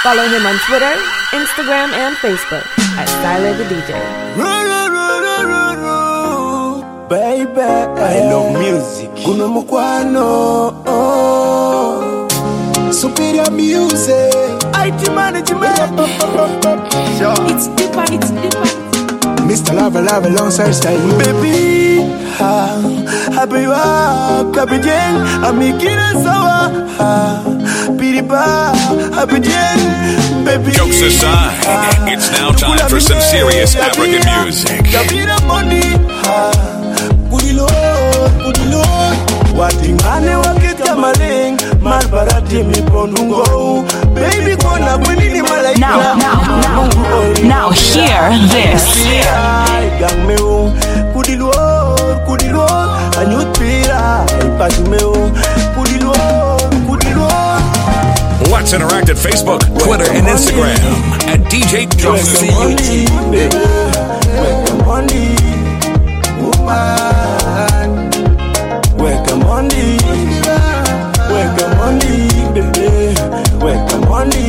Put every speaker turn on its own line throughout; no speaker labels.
Follow him on Twitter, Instagram, and Facebook at Styler the DJ.
Baby, I love music. Kuno mukwano, superior music. IT management.
It's deeper.
Mr. Love alongside Style. Baby, happy you up, happy Jane. I'm making a sour. Piripa, happy Jane. Baby.
Jokes aside, it's now time for some serious African music.
Good Lord. Watingane wakita maling malbarati miponungo. Baby kona kwini malaika.
Now hear this.
Gang meu. Good Lord. Anyutira ipasumeo. Good Lord.
Let's interact at Facebook, Twitter, and Instagram at DJ Jokes.
Welcome on the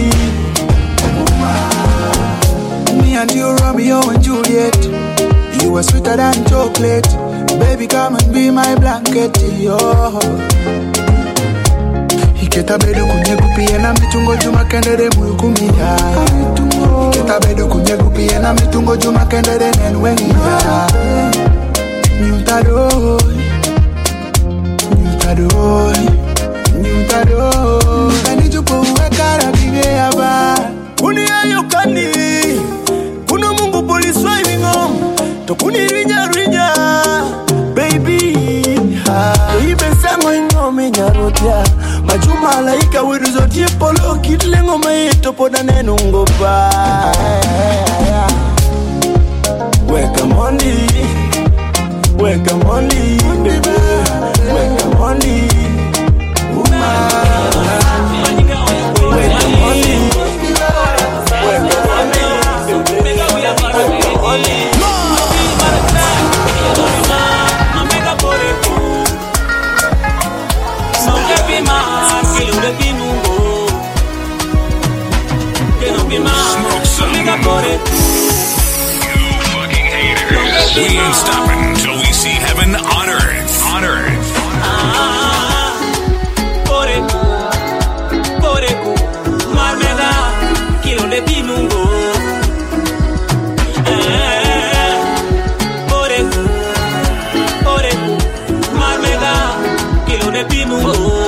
me and you, Romeo and Juliet. You were sweeter than chocolate. Baby, come and be my blanket. Iketa bedo kunye gupiye na mitungo juma kendere mukumia. Iketa bedo kunye gupiye na mitungo juma kendere nenwengia. Nyutadoi Kanijupo uwekara bige yaba Kuni ayokani Kuno mungu poliswa imingom Tokuni rinya Baby Ibe sango ingome nyarotia Majuma laika wiruzotie polo Kitlengo maito poda nenungo ba Welcome on the baby. Welcome on the woman. Welcome on the.
We ain't stopping till we see heaven on earth.
Poreku, marmega, kilo de binungo. Poreku, marmega, kilo de binungo.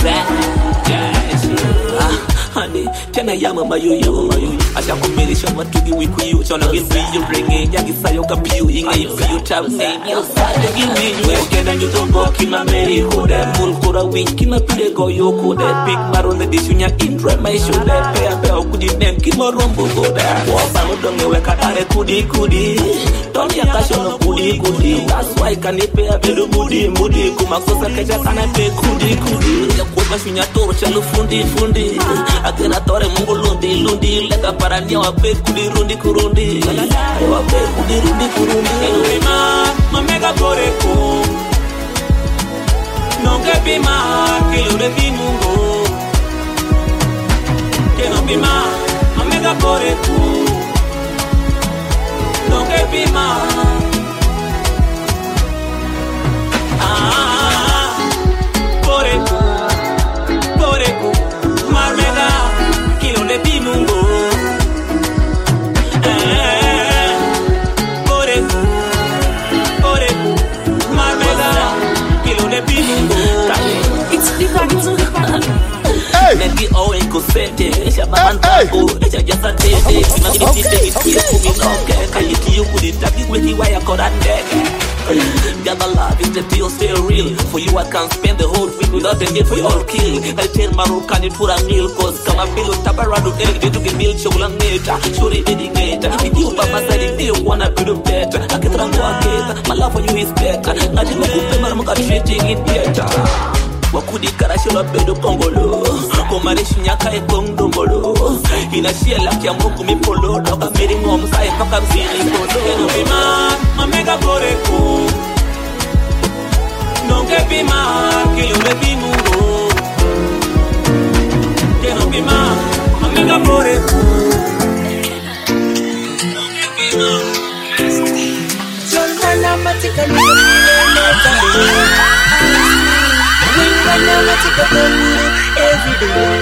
Honey, tena yama mayoyo. Acha kumilisha matugi wikuyu. Chona gilbiyo bringe, yagisayo kapiyu. Inga ifiyu tabu name, yo sade gilbiyu. Wekenda nyutombo kima meri kode. Mulkura wing kima pide goyo kode. Big marone dishunya indre maishude. Pea kujinem kima rombo kode. Wafalo donge weka dare kudi. Tony akashono kudi. That's why kanipea bedu mudi. Kumakosa keja kana pe kudi. Yakuwa shunya toro chalo fundi. Akena tore mungu lundi. Leka paranya wape kurundi. Wape kurundi. Pima, mamega poreku. Nonge pima, kilo de binungo. Keno pima, mamega poreku. Nonge pima. Poreku. Marmega, kilo de binungo. Poreku. Marmega, kilo de binungo.
It's deeper.
Nengi owe kusete, shabaman bako, echa jasa tete. Simagini tite kuminoke, kayiti yukuditaki wiki waya korandeke. Got the love is the deal still real. For you I can't spend the whole week without a need for your kill. I tell Maru can you put a meal cause come a bill tabarado egg to get milk chocolate neta. Shuri dedicated. With you by my side if you wanna be the better. I can run to my love for you is better. I didn't know who I'm gonna treating it better. Wakudi karashilo bedo pongolo Komarishi nyaka e kongdombolo Inashia laki ya moku mipolo Doka meri ngomu sae paka mzini polo Keno pima, mamega poreku Nonge pima, kilo de binungo Keno pima, mamega poreku
every day.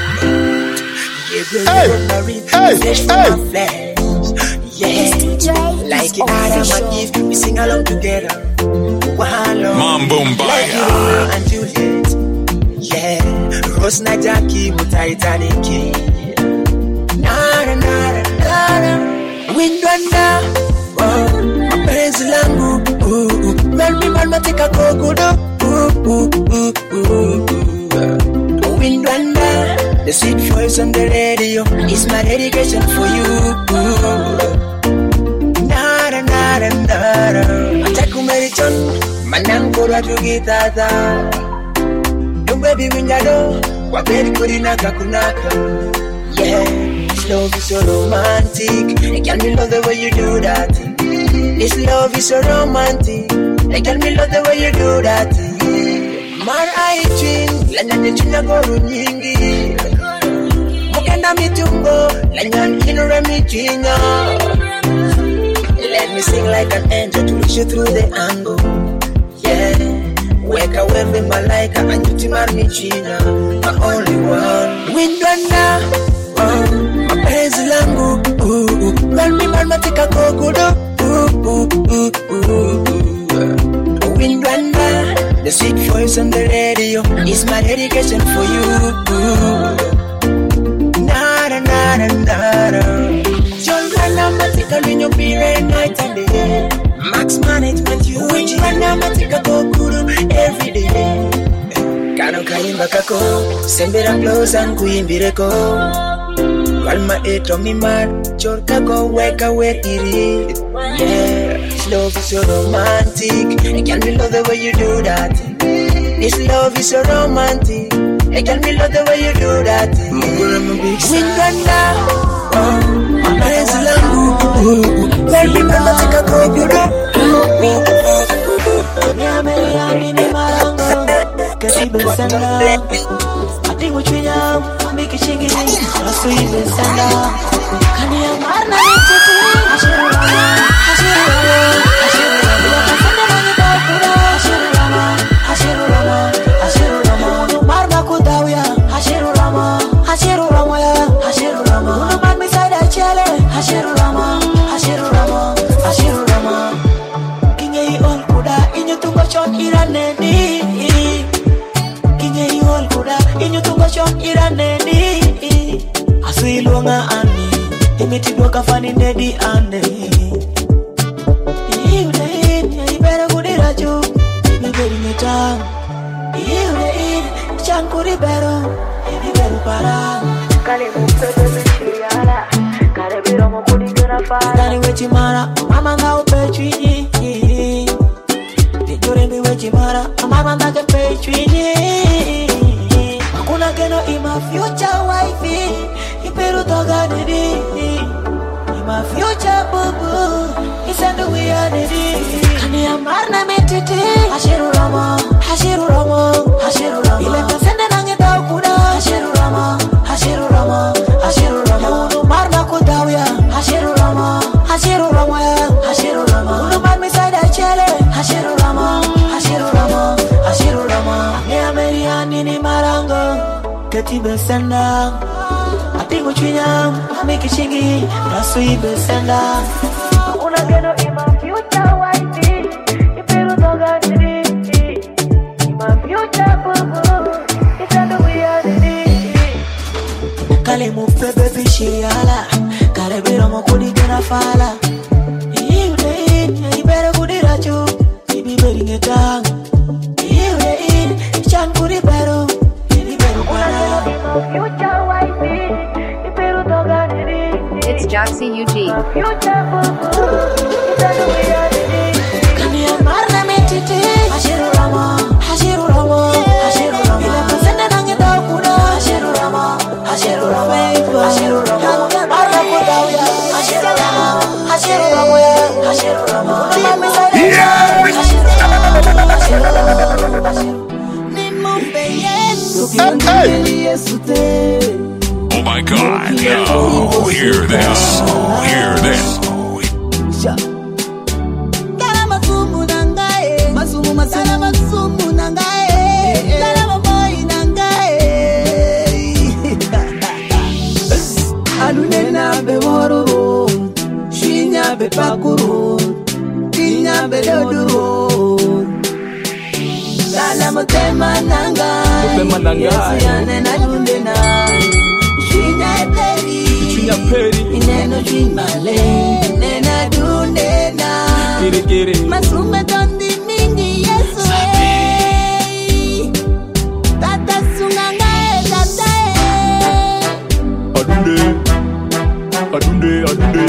Like it Adam and Eve, we sing along together.
Mambumbaya
and Juliet. Yeah, Rose na Jackie, Titanic. Nara, nara, nara. Windwanda, mapenzi langu. Melmi mama tika kokudo. Windwanda, the sweet voice on the radio is my dedication for you. Nara, nara, nara. Atakumerichon, manangura tugitata. Don't baby winjado, waberi kurinaka kunaka. Yeah, this love is so romantic. Can me love the way you do that. This love is so romantic. Can me love the way you do that. Mar aichin, lanya nechuna goru nyingi. Mukenda mitungo, lanya inure michinya. Let me sing like an angel to reach you through the angle. Yeah, weka wewe malaika anyutimar michinya. My only one. Windwana, mapenzi langu. Melmi mama tika kokudo. Windwana, the sweet voice on the radio is my dedication for you. Nara, nara, nara. Children, matika linyo pire night and day. Max management, you windwana matika kokuru every day. Kano kaimba kako, sembera close and kuimbireko. Walma eto mi mar, chorka go weka where it is. Yeah, this love is so romantic. Can we love the way you do that? This love is so romantic. Can we love the way you do that? Windwana, mapenzi langu. Baby mama tika kokudo.
Niameliani ni marango, kasibe sanda. Ati nguchinya, miki chingi, rasu ibe sanda. Kani ya marna nititi, ashiru rama, ashiru rama, ashiru rama. Bila kasanda mangi bakura, ashiru rama, ashiru rama, ashiru rama. Unu marna kudawya, ashiru rama, ashiru rama ya, ashiru rama. Unu marmi saida chele, ashiru rama, ashiru rama, ashiru rama. Kinye ol kuda, inyo tungo chon iraneni. Kinye ol kuda, inyo tungo chon iraneni. Asuilonga ani, imitidwa kafani nedi ande. Iule in, ibera kudira ju, iberi metang. Iule in, chan kuribero, ibiberu para. Kali mupete mishiyala, kare biro mo kudigera para. Kani wechi mara, mama nga upechwinyi. Nijurembi wechi mara, mama nga kepechwinyi. Makuna keno ima future wifey. Iperu toga nidi. My future boo-boo, it's under we are nidi. Kani amarna metiti. Hashiru rama, hashiru rama, hashiru rama. Ile kasende nange daukuda. Hashiru rama, hashiru rama, hashiru rama. Unu marna kudawya. Hashiru rama, hashiru rama ya, hashiru rama. Unu marmi saida chele. Hashiru rama, hashiru rama, hashiru rama. Ne ameriani ni marango, ketibe senda. Atingu chinya, miki chingi, rasu ibe senda. Una geno ima future wifey, iperu toga nidi. Ima future boo-boo, it's under we are nidi. Kale mufe baby shiriala, kare biro mo kudigena fala. Iule in, ibere kudira chu, ibi beri ngetang. Iule in, chan kuribero, ibiberu kwana. Future wifey.
It's Joxy UG.
Kani amarna metiti. Hashiru rama, hashiru rama, hashiru rama. Ile kasende nange daukuda. Hashiru rama, hashiru rama, hashiru rama. Marna kudawya. Hashiru rama, hashiru rama, hashiru rama. Mami saida hashiru rama, hashiru rama. Nimombe Yesu.
Oh my God, yo, hear this, hear this.
Masumu nangae, masumu nangae, boy nangae. Yesu yanena dunde na Shinya peri Ineno jimale Nena dunde na Masume tondi mingi Yesu Tata sunganga tata
Adunde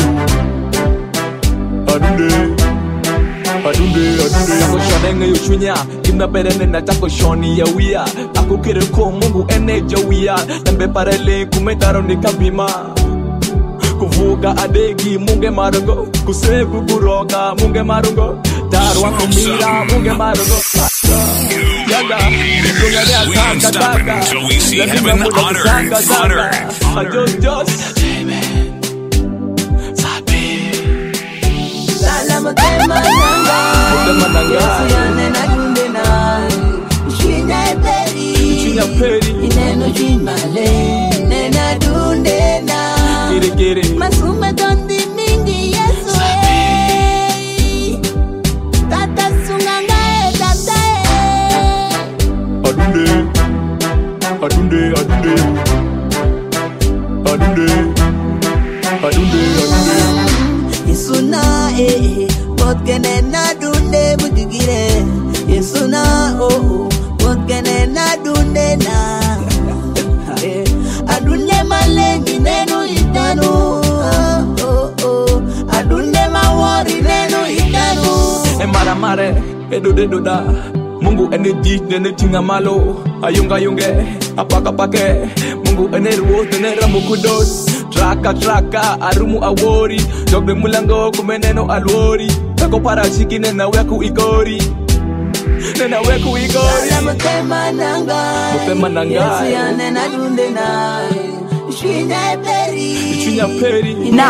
Tako shonenge yuchunya Kimna perene na tako shoni ya wia Ako kire ko mungu ene jawia Nembe parele kumetaro ni kabima Kuvuga adegi munge marungo Kusevu kuroga munge marungo Tarwa kumira munge marungo Yaga
We ain't stopping until we see heaven honored.
Lala mutema nanga Yesu yanena dunde na Shinya peri Ineno jimale Nena dunde na Masume tondi mingi Yesu Tata sunganga tata
Adunde
Yesuna Potkene na dunde mudigire Yesuna Potkene na dunde na Adunde malengi nenu itanu Adunde mawari nenu itanu
Mare edoda Mungu ene di nene tinga malo Ayunga yunge apaka pake Mungu ene ruot nene ramukudot Traka arumu awori Jogde mulango kumeneno alwori Kako parashiki nena weku igori
Lala mutema nanga Yesu yanena dunde na Shinya peri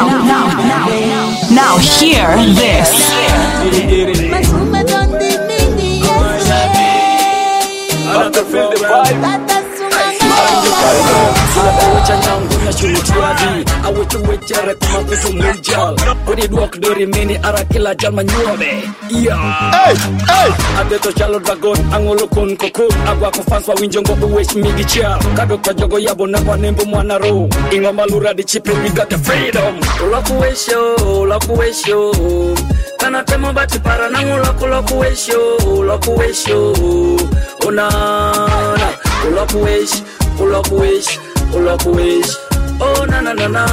Now hear this.
Masume tondi mingi Yesu Tata
Adeto chalo dragon angolo kon kokon agwa ko fans wa winjongo uwesh migi chia kado kwa jogo yabo na kwa nembo mwana ro ingo malura di chipe we got the freedom lokuwesho kana temo bati para nangu lokuwesho onana ulokuwesh oh na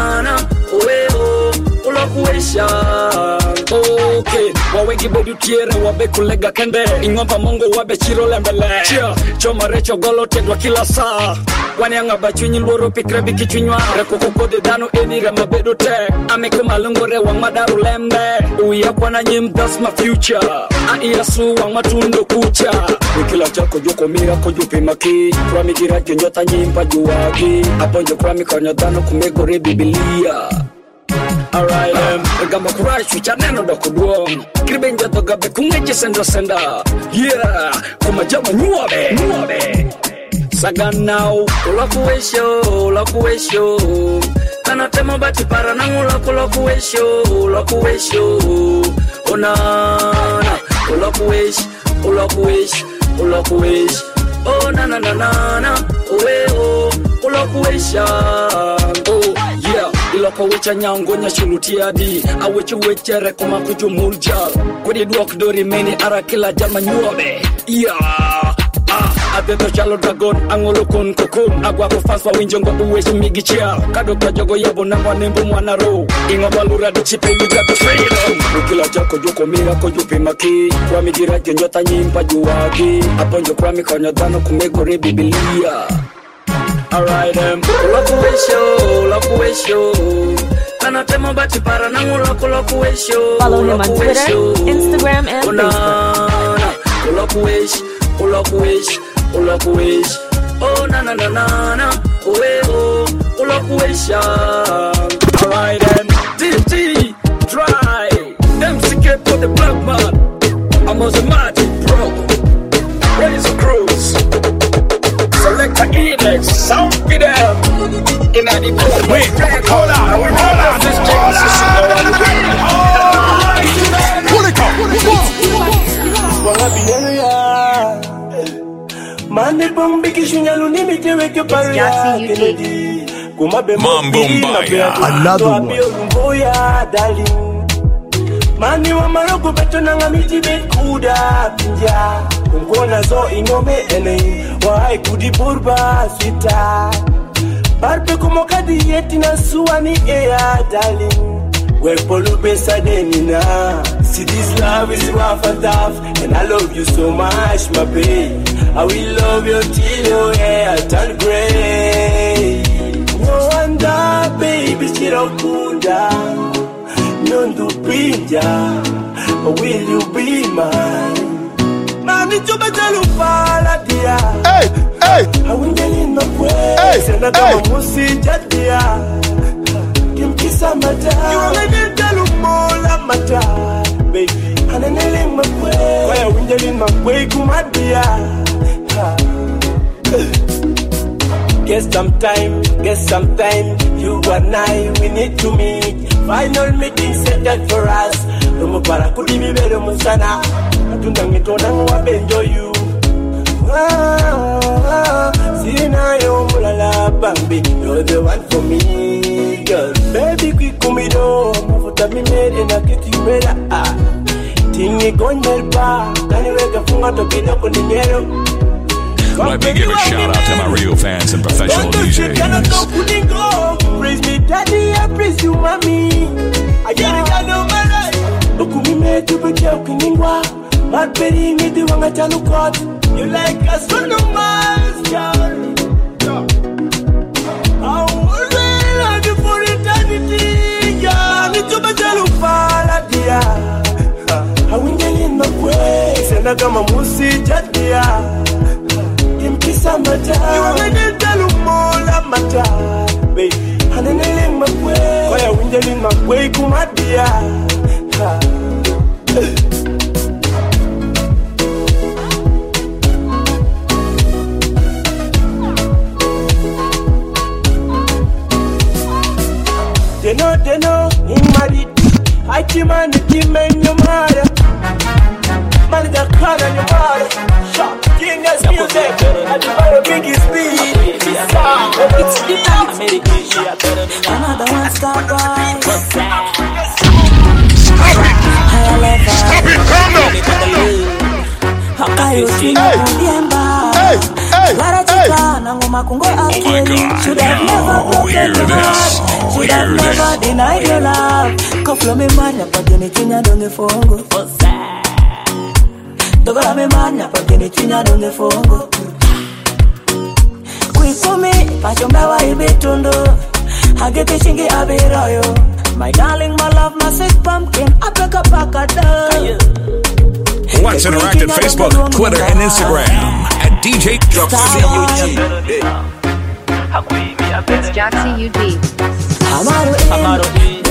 ulokuwesha okay wawegi bodu tiere wabe kulega kende ingomba mongo wabe chiro lembele chia choma recho golo tedwa kila saa wanyanga bachunyi loro pikrebi kichunywa reko kokode dano enire mabedo te ameke malungore wang madaru lembe uya kwa na nyim that's my future aiyasu wang matundo kucha wikila chako joko mira kojupi maki kwa migira nyota nyimpa juwagi aponjo kwa mikonyo dano kumegore bibilia Alright, gamba kurash wicha neno doko duong Kribenja toga be kungeche senda Yeah, kumajama nyuabe Saganau, ulakuwesho Kana temo bati para nangu ulakuwesho Onana, ulakuwesh Oh na ulakuwesha Oh yeah Iloko wecha nyango nya shulutia di Awechu wechere kuma kuju muljal Kodi duok dori meni ara kila jama nyuabe Yeah Adeto chalo dragon angolo kon kokon agwa ko fans wa winjongo uwesh migi chia kado kwa jogo yabo na kwa nembo mwana ro ingo balura di chipe we got the freedom ukila chako joko mira kojupi maki kwa migira nyota nyimpa juwagi aponjo kwa mikonyo dano kumegore bibilia Alright, ulakuwesho Kana temo bati para nangu ulakuwesho
Follow him on Twitter, Instagram, and Facebook.
Ulakuwesh Oh na ulakuwesha Alright then DT Try MCK for the black man I'm Automatic bro Raise the cruise Select the Edex Sound it up In any place
Wait, hold on
Mane bombi kishunya lunimi teweke paria Kennedy Kumabe mbili na pia tuambio lumboya darling Mani wa maroko beto nanga miti bekuda pinja Kumkona zo inome ene Wahai kudi burba sweeta Barbe kumokadi yeti na suwani ea darling Wepolu besa denina See this love is rough and tough And I love you so much my babe I will love you till your hair turn grey No wonder baby chirokunda Nondu pinja Will you be mine Mami chuba jalupala dia Hey, hey Awingeli no kwe Sena kama musi jadia Kimkisa mata Iwangeli jalumola mata Baby Hanenele mkwe Kwaya awingeli mkwe kumadia Get some time, you and I, we need to meet. Final meeting set that for us. Rumo para kudimi bero musana. Atunda ngitona wabenjo you. Sina yo mulala bambi, you're the one for me, girl. Baby kwikumido, mafuta mimede na kitimela. Tingi gonelpa, kaniweka funga tokido kuninyero.
Let me give a shout out to my real fans and professional DJs.
Praise me, daddy, I praise you, mommy. I get it, I know my life. Ukumi me to be joking in wa. But betting me the one I tell you God. You like us for no miles, girl. I will love you for eternity, girl. Need to be tell pala dia. I win in my way. Send a gama musi jadia. Kimkisa mata Iwangene jalumola mata Baby Hanenele mkwe Kwaya winjeli mkwe kumadia Deno Imari Hachimani kime nyumara Mani dakana nyumara Shop Genius music I do the biggest beat It's the another one stop by
Stop it, calm down. Oh my God,
should have never broken your heart. Should have never denied your love. Koflo me manya pagini chinya donge fongo. Dogola me manya pagini chinya donge fongo. Kuifumi pachombewa ibitundo. Hageti shingi abiroyo. My darling, my love, my sweet pumpkin. Apeka pakada.
Let's interact at Facebook, Twitter, and Instagram at DJ
It's Jaxi UD.
Amaro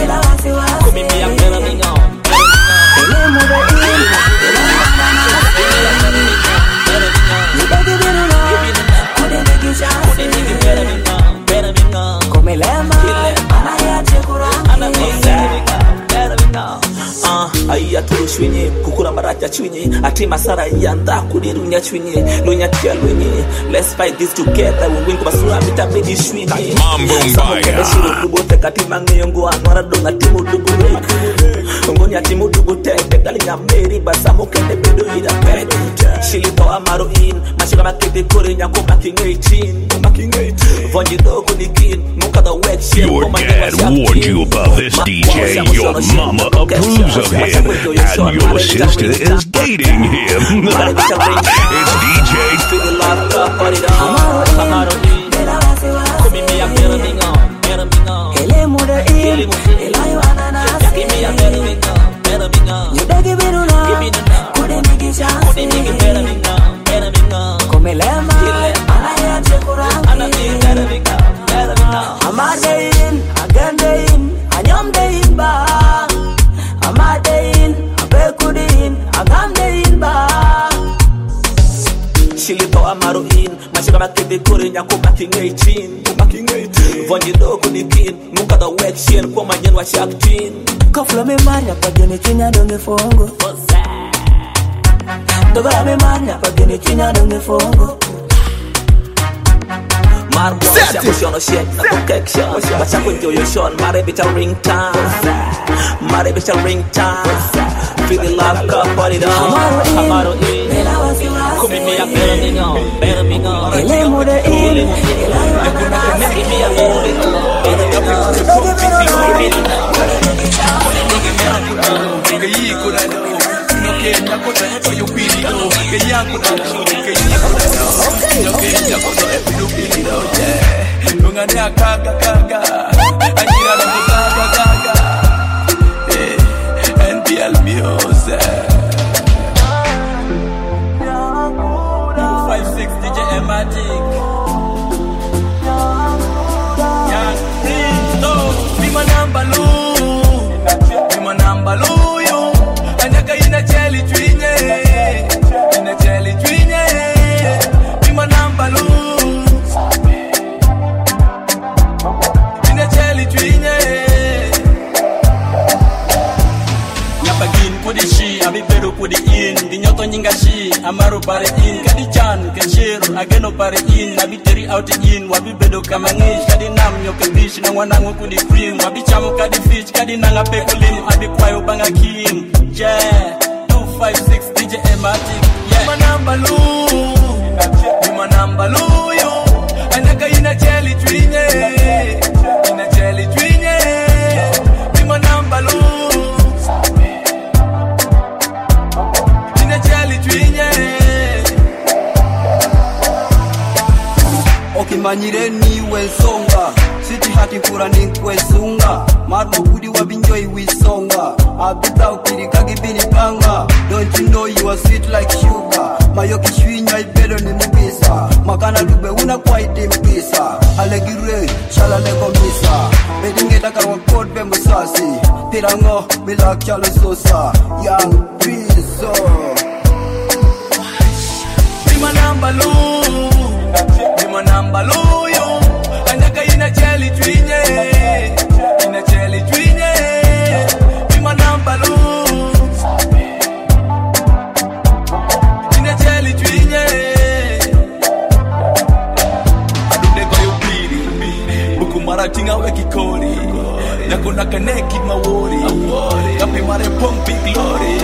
Aya turushwinye kukura maracha chwinye ati masara yanda kudirunya chwinye lunya tia lunye. Let's fight this together we win kubasura bitabidi shwinye
Mambo mbaya
kubote kati mangeyongo anwara donga timu dugure ngonya timu dugute galinga meri basamo kende bedo ida pete shilito amaro in mashika makete kore nyako making 18 vonji dogo nikin muka the wet shit.
Your dad warned you about this DJ. Your mama approves of him, and your sister is dating him. It's DJ.
Shilito amaro in mashika makete kore nyako making 18 vonji dogo nikin muka the wet shit kwa manyen wa shaktin
koflo me manya pagini chinya donge fongo dogola me manya pagini chinya donge fongo
Mar boy, shakushono shit, na protection. Bacha kunjo yoshon, mare bitch a ring time. Mare bitch a ring time. Feel the love cup, put it on. Amaro in. Kumi me a better me on.
Ele muda in.
Make me a holding on.
NPL music 56 DJ Magic. Young Risto, be my number low, yo. Anyaka ina jelly twinye, be my number low. Ina jelly twinye. Nyapagin kudi shi, abi peru kudi in, dinyoto nyinga shi, amaru pare in, kadi chan, keshiru, ageno pare in, abi teri out in, wabi bedo kamangish, kadi nam nyoke bish, na wanangu kudi cream, wabi chamu kadi fish, kadi nanga pekulim, abi kwayo banga kim, yeah, 256 DJ Magic, yeah. My number low, yo, anyaka ina jelly twinye, be my number low.
Okimanyire niwe songa Siti hati kura nikwe sunga Marmo kudi wabinjoi wisonga Abita ukirika gibini panga Don't you know you are sweet like sugar Mayoki shwinya ibedo ni mubisa Makana dube una kwa iti mbisa Alegire, shala lego misa Bedingeta karwa kod be musasi Pirango, bila chalo sosa Young Rizzo
Be my number low, yo. Anyaka ina jelly twinye, be my number low. Ina jelly twinye. Adude kwa yupiri, buku maratinga weki kori. Nako naka neki mawori, kapi mare pompi glory.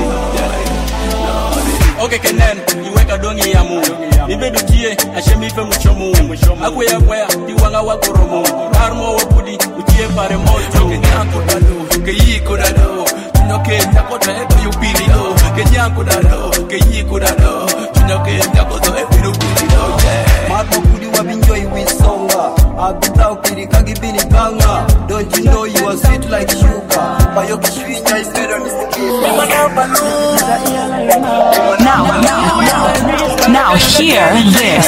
Okay, Kenen, you wake a dongi yamu. Ibedu kie, ashemi fe muchomu. Akwea kwea, diwanga wakoromu. Armo wakudi, utie pare moto. Kenyanko dado, keyiko dado. Tunoke nyakota eko yupiri do. Kenyanko dado, keyiko dado. Tunoke nyakota eko yupiri do.
Marmo kudi wabinjoi wisonga Abita ukirika gibini panga Don't you know you are sweet like sugar Mayoki shwinya is better than
Now hear this.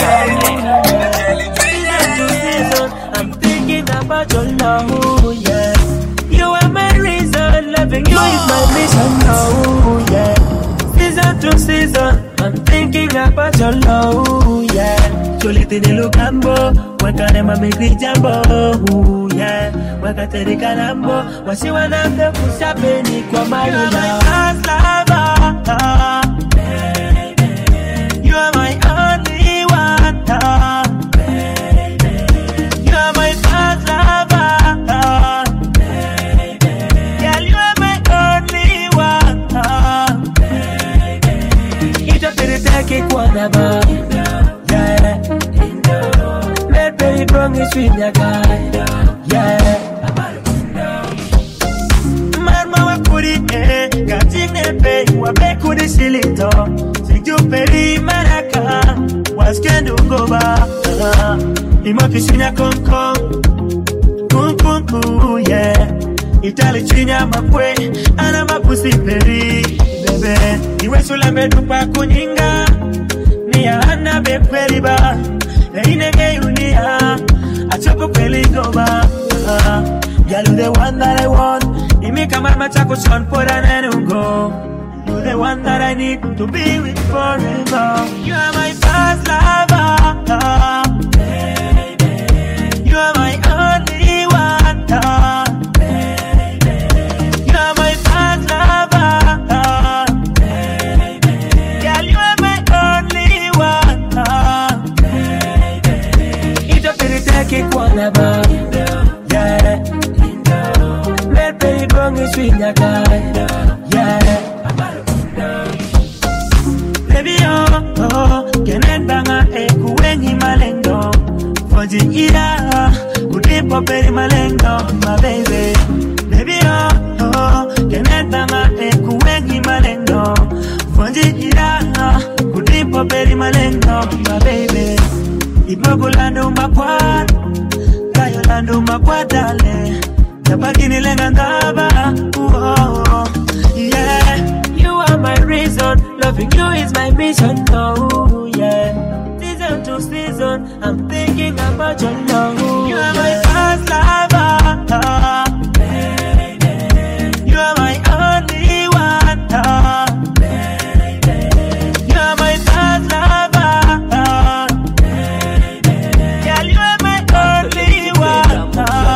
I'm thinking about your love, yeah. You are my reason, loving you is my mission, oh yeah. Season to season, I'm thinking about your love, yeah. Cholite de Lugambo, wakanema make jambo, yeah. Wakateri kalambo, wasiwana mde kusapeni kwa my love. You are my only one, baby. You are my first lover, baby. Girl, you are my only one, baby. Itapeleke kwa naba, yeah. Let baby promise with your guy, yeah. Marma wa kuri, katine pe, wabekuri silito. Peri maraka waskendo goba imokishinya konko kunkunku yeah itali chinya mapwe ana mapusi peri bebe iwe sulame dupa kunyinga ni ana beperi ba inege unia achopo peli goba girl you the one that I want imika mama chako shon pora nenungo. You're the one that I need to be with forever. You are my first lover, baby. You are my only one, baby. You are my first lover, baby. Girl, you are my only one, baby. take one bar. Yeah. Red berry dong is sweet na guy. Yeah. Baby kenen banga kuwenyi malendo. Foji ira udipo peri malendo, my baby. Baby kenen banga kuwenyi malendo. Foji ira udipo peri malendo, my baby. Ibogolando makwad, kayolando makwadale. Napagini lenga ngaba, yeah. You are my reason, loving you is my mission, oh yeah. Season to season, I'm thinking about your love. You are my first lover, baby. You are my only one, baby. You are my first lover, baby. Girl, you are my only one,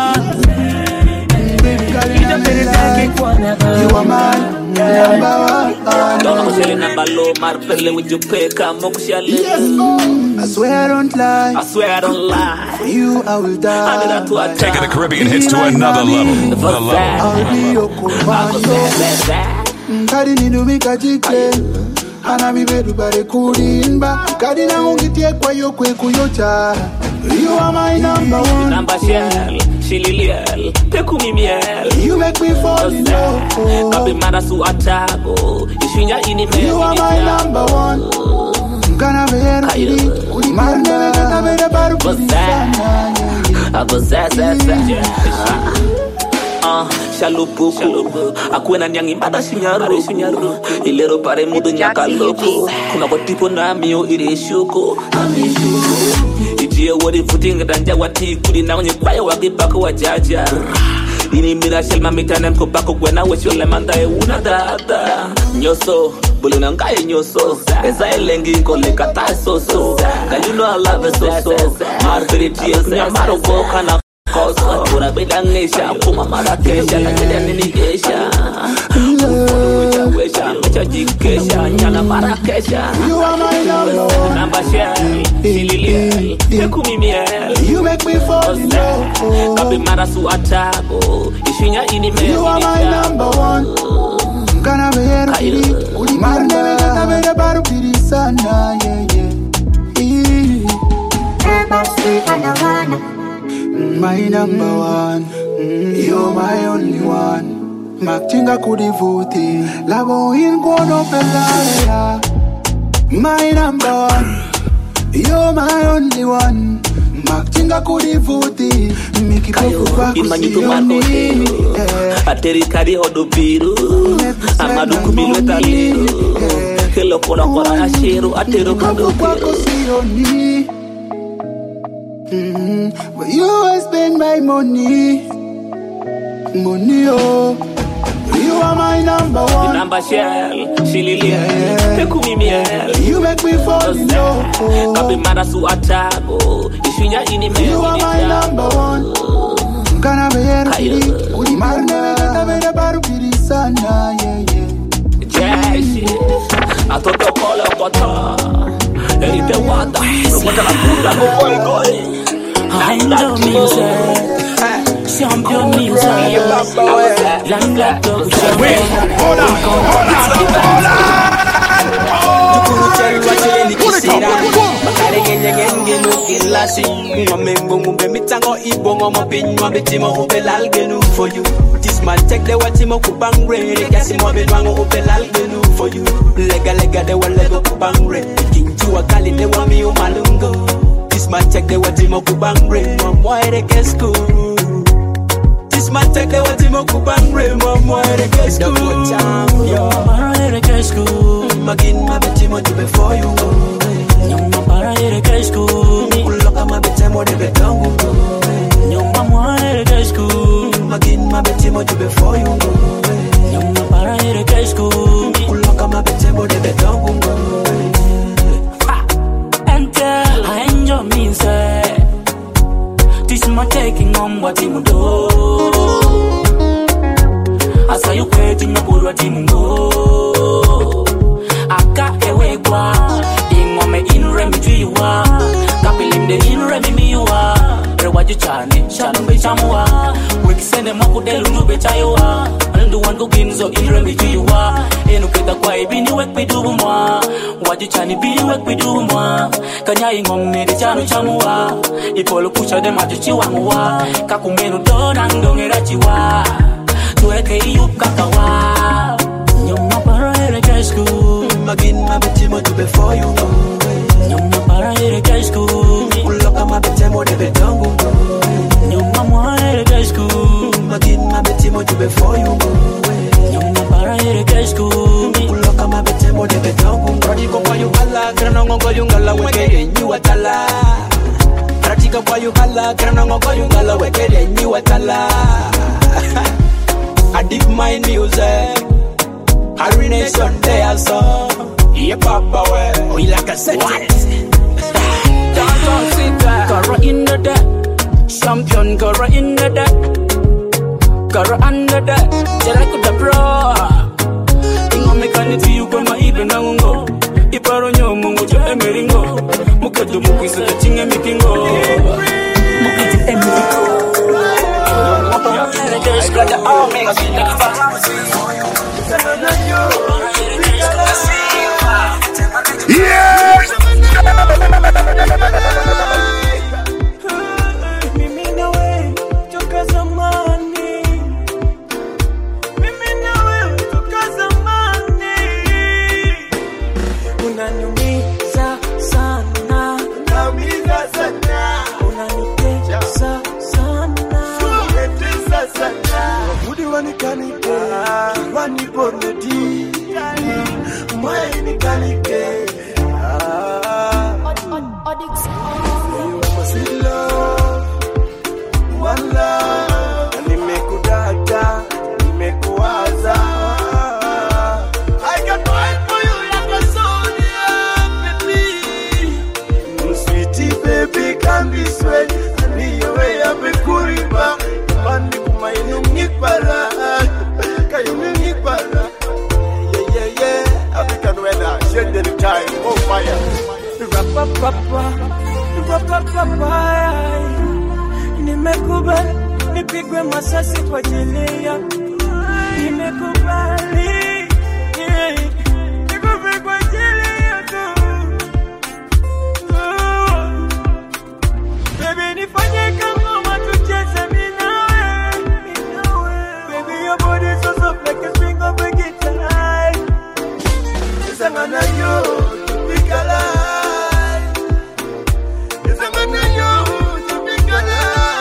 baby. You don't feel like one.
You are mine. I swear I don't lie.
I swear I don't lie.
For you I will die.
Taking the Caribbean hits to another level.
I'll be your companion. Kadi ninumika jikle. Hana bibedu bare kurimba. Kadi na ungitie kwa yo kwe kuyocha. You are my number one.
Number shell, shililiel, pekumimiel.
You make me fall in love.
Kabi mara su atago. Ishinya ini
you are my number one. Gonna be here kidi. Marne vegeta vere baru kidi sana.
Shalupuku Akuena nyangi mada shinyaru Ilero pare mudu nyakaluku Kuna watipo na miyo irishuku Ijie wadi futinga danja wati kudi na unye kwaya wakipako wajaja Ini mira shelma mitanem kubako kwena weshole mandae una dada Nyoso, bulu nangaye nyoso Eza elengi nkole kata soso Girl you know I love it so Marfiri tears nyamaro koka na koso Pura bedangesha, puma marakesha Lakini nini gesha Mfunu wesha, mecha jikesha Nyana marakesha
You are my number one.
Number shell, shililiel, pekumimiel
You make me fall in love.
Kabi mara su atago Ishinya ini me
You are my number one. Gonna be here kidi. Marne vegeta vere baru kidi sana. My number one. You're my only one. Machinga kudivuti. Labo in kono pelaya. My number one. You're my only one. Machinga kudivuti. Miki pofu kwa kusioni.
Ateri kari hodo biru Amadu kubilwe taliru Hello kora kora ashiru Ateru kado
biru But you always spend my money. Money, oh. You are my number one.
Number shell, shililiel, pekumimiel
You make me fall in love.
Kabi mara su atago Ishinya ini me
You are my number one. Gonna be here kidi. Marne vegeta vere baru kidi sana.
Jeshi Atoto kole kota Elite wanda Rumota la puta no boy goli
Angel music, champion music, young black dog champion.
Hold on. Makare genye no kilasi. Ngamengo ngumbe mitango ibongo mapinwa bitimo ubelal genu for you. This man take the watimo kubangre. Kasi mo benwango ubelal genu for you. Lega de walego kubangre. Kinju akali de wami umalungo. This man take the watimo kubangre. Mwaere kesku. This man take the watimo kubangre. Mwaere kesku. Mwaere kesku. Magin mabetimo to before you go. Nyumba para ere kesku. Uloka mabetimo de betongu go. Nyumba mwaere kesku. Magin mabetimo to before you go. Nyumba para ere kesku. Uloka mabetimo de betongu go. Enter, I enjoy me say. This my taking on what you do. I saw you waiting up what you go. Aka ewe kwa Ingome in remi juiwa Kapilim de in remi miwa Rewa
waji chani shanu be chamwa wekisende makudelu nube chayowa andu wango ginzo iremi jiwa enu keta kwa ibini wek bidubu mwa waji chani bini wek bidubu mwa kanya ingomne de chanu chamwa ipolo pucha de maji chiwangwa kakumenu donang dongera chiwa tuweke iyup kakawa nyoma para ere jesku
Magin mabetimo tu before you go
nyoma para ere jesku
uloka mabetemo de betongu
nyoma mwa ere jesku
Magin mabetimo tu before you go
nyoma para ere jesku
uloka mabetemo de betongu Radiko kwa yu hala granongo kwa yu ngala wekere nyu atala Radiko kwa yu hala granongo kwa yu ngala wekere nyu atala I dig my music Harry Nation there so yeah papa way oh you like a set
Don't sit there Kara in the deck Champion Kara in the deck Kara under deck Jera kuda bro Ingo mekaniti yuko maibe na ungo Iparo nyomungo jo emeringo Muketu mukisa kachinge mikingo Muketu emeringo
Yes!
Mimi nawe toka zamani. Mimi nawe toka zamani. Unaniumiza sana. Unaniumiza sana. Unanitesa sana. Unanitesa sana.
Wudi wanikanike, waniponedi, mwaini kanike. You are my sweet love, one love. Nimekudata, nimekuwaza. I can fight for you like a soldier, baby. Sweetie baby, come this way. I need your way up a kuriba. Mandi kumainu ngipala, kayu ngipala. Yeah. African weather, shade the time, oh fire.
Nimekubali nipigwe masasi kwa ajili yako. Nimekubali nikufe kwa ajili yako. Baby nifanye kama tucheze mimi nawe. Baby your body is so soft like a string of a guitar.
Sangana yo, tupikala. Sangana yo, tupikala.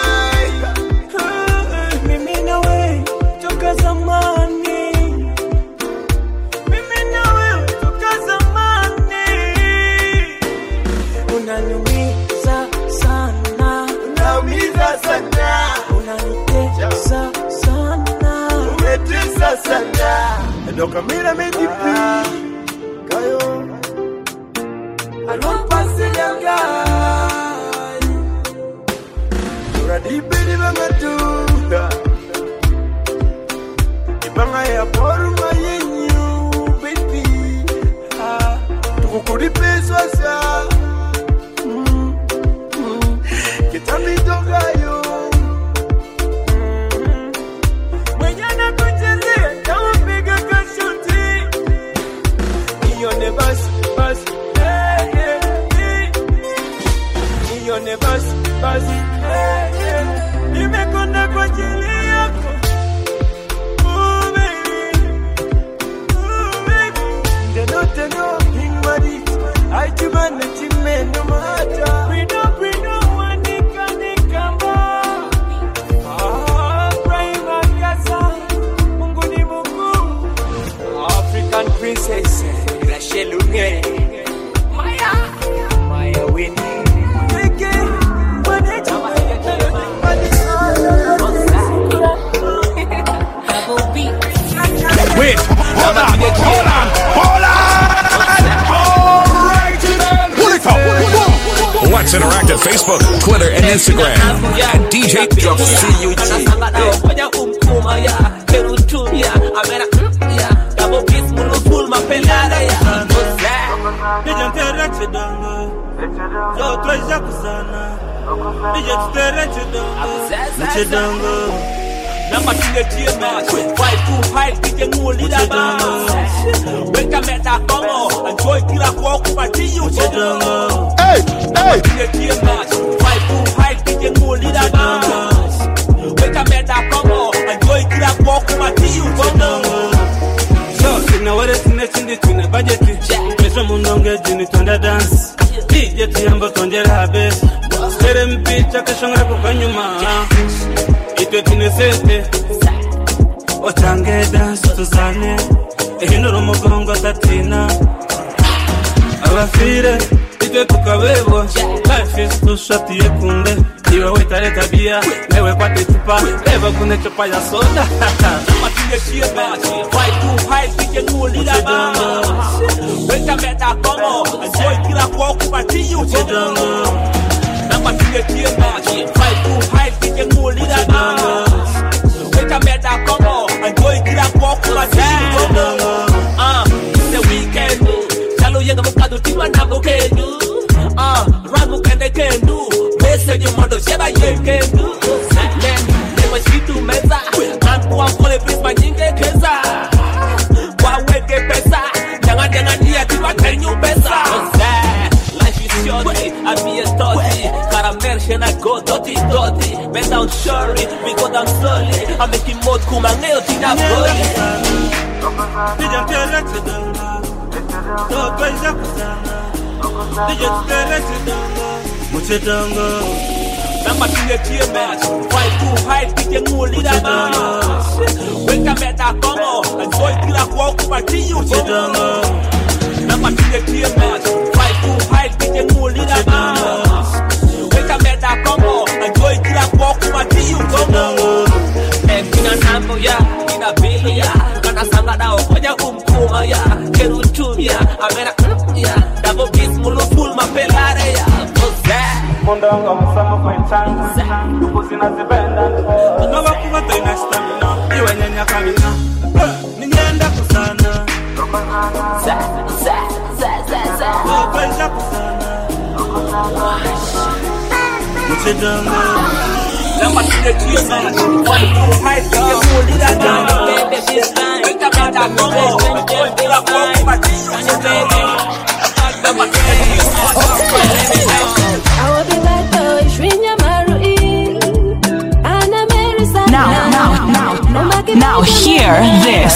Mimi nawe toka zamani. Mimi nawe toka zamani. Unaniumiza sana.
Unaumiza sana.
Unanitesa sana.
Umetesa sana. Ndo kamera medipi. Kayo. Alon pasi yanga. Uradipe di bangatu. Ibanga ya porma yenyu baby. Tukukudi peso sa. Kitami tokayo.
Mwenyana kuchezea kama piga kashuti. Nione basi Nione basi nimekonda kwa ajili yako. Oh baby Ndeno ingwadi Aichimane chimeno mata Prido wanika Prima kasa Mungu ni Mungu. African princess Rachel Unge Maya Winnie
Wait, hold on. Let's interactive Facebook, Twitter, and Instagram at DJ CUG.
Nijantera chedanga Zo tuweza kusana
Number 2 fight to fight, DJ Muli da ba. Wake up at that Congo, enjoy kila kwa kupati you.
Hey, hey.
Fight to fight, DJ Muli da ba. Wake up at that Congo, enjoy kila kwa kupati you.
So, sina wale sine tune budget. Kesho mundonge jini tonda dance. DJ tiambo tonjera habes. Kere mpicha kesho ngako kwa nyuma. Itwe tinesete Ochange dance tuzane Ehinuro mugongo tatina Abafire Itwe tukabebo Life is too short yekunde Iwe wetare tabia Lewe kwa tetupa Lewe kune chupa ya soda
Matinge shiema Fight to fight DJ Muli da ba. Wake up at that Congo, enjoy kila kwa kupati you. Number 2 fight to fight, DJ Muli da ba. Wake up at that Congo, enjoy kila kwa kupati you. The weekend, chalo yenga mukado tiwa na bokendo. Ramu kende kendo, message modo sheba yekendo. Never see to meza, nangu amkole please manyinge keza. Waweke pesa, jangan dia tiwa kenyu pesa. Life is short, I be a study. Caramel shena go dotty. Bend down surely, we go down slowly. I'm making more kumangeo tina body.
DJ Tere Chidongo Toko Isha Kusana DJ Tere Chidongo Muchidongo
Number 2 fight to fight, DJ Muli da ba. Wake up at that Congo, enjoy kila kwa kupati you. Number 2 fight to fight, DJ Muli da ba. Wake up at that Congo, enjoy kila kwa kupati you. Kina nambo ya, kina bili ya. Kana sanga dao kwenye kumkuma ya. Keruchumi ya, amena ya. Double kiss mulu full mapelare ya.
Mundongo musamo kwenchanga Kusina zibenda Nowa kuwata ina stamina Iwe nyanya kamina Ninyenda kusana Kwencha kusana Muchidongo
Number 2 fight to fight, DJ Muli da ba. Wake up at that Congo, enjoy kila kwa kupati you. Number 2
Now hear this.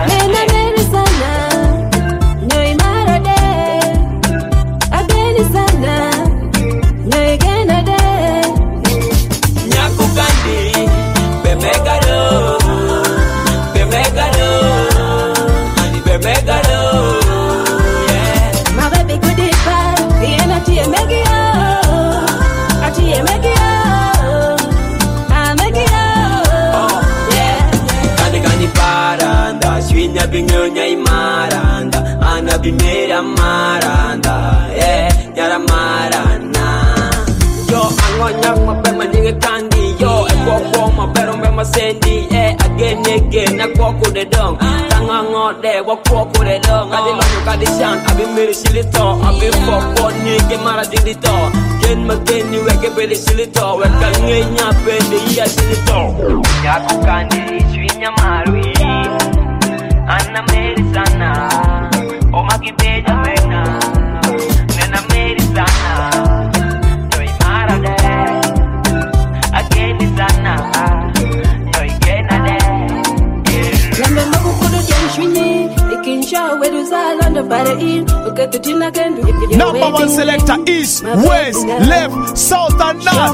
Binyonya imaranda, ana bimera maranda, nyara marana. Yo angonya mabe manyinge kandi, yo ekoko mabero me masendi, again akoko de dong. Tangango de wakoko de dong. Adi lonyo kadishan, abi miri silito, abi foko nige mara dilito. Gen mageni wege beli silito, weka ngenya bendi ya silito. Yako kandi swinya marui. Anna Merisana, Omaki Beja Mena, Nena Merisana, Joy Marade, again is Anna, Joy Genade.
Landa Mabu Kudu Jenshini, the King Shaw, where does I land about it? Look at the Tina can do it.
Number 1 selector, east, west, left, south, and north.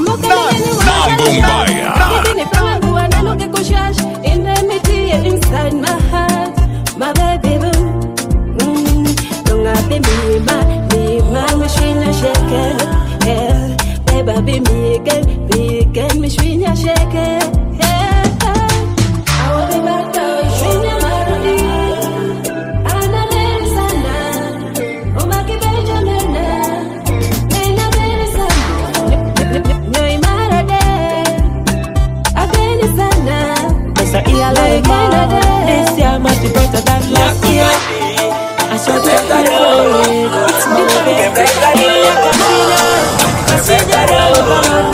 In the media inside my heart. My baby boo, don't have to be my machine a shaker. Yeah, baby, me again, machine a shaker. Yeah, I will be back to Shina Maradi. Anna Merisana, Omaki Benjamin, Nena Merisana, Noy Marade, Afghanistan. Yes, I like Canada. This year much better than last year. I should have got it. It's me, baby.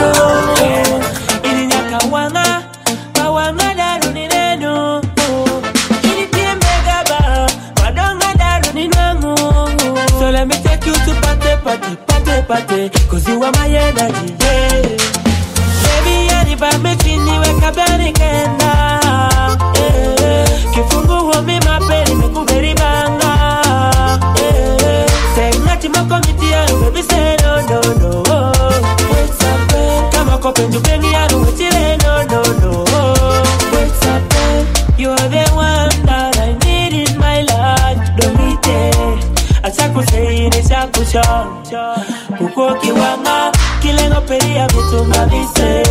you bring me out with you, no. What's up, you're the one that I need in my life. Don't need it. Achakusei ni chakusho. Kuko kiwanga, kilengo peri ya vitu mabise.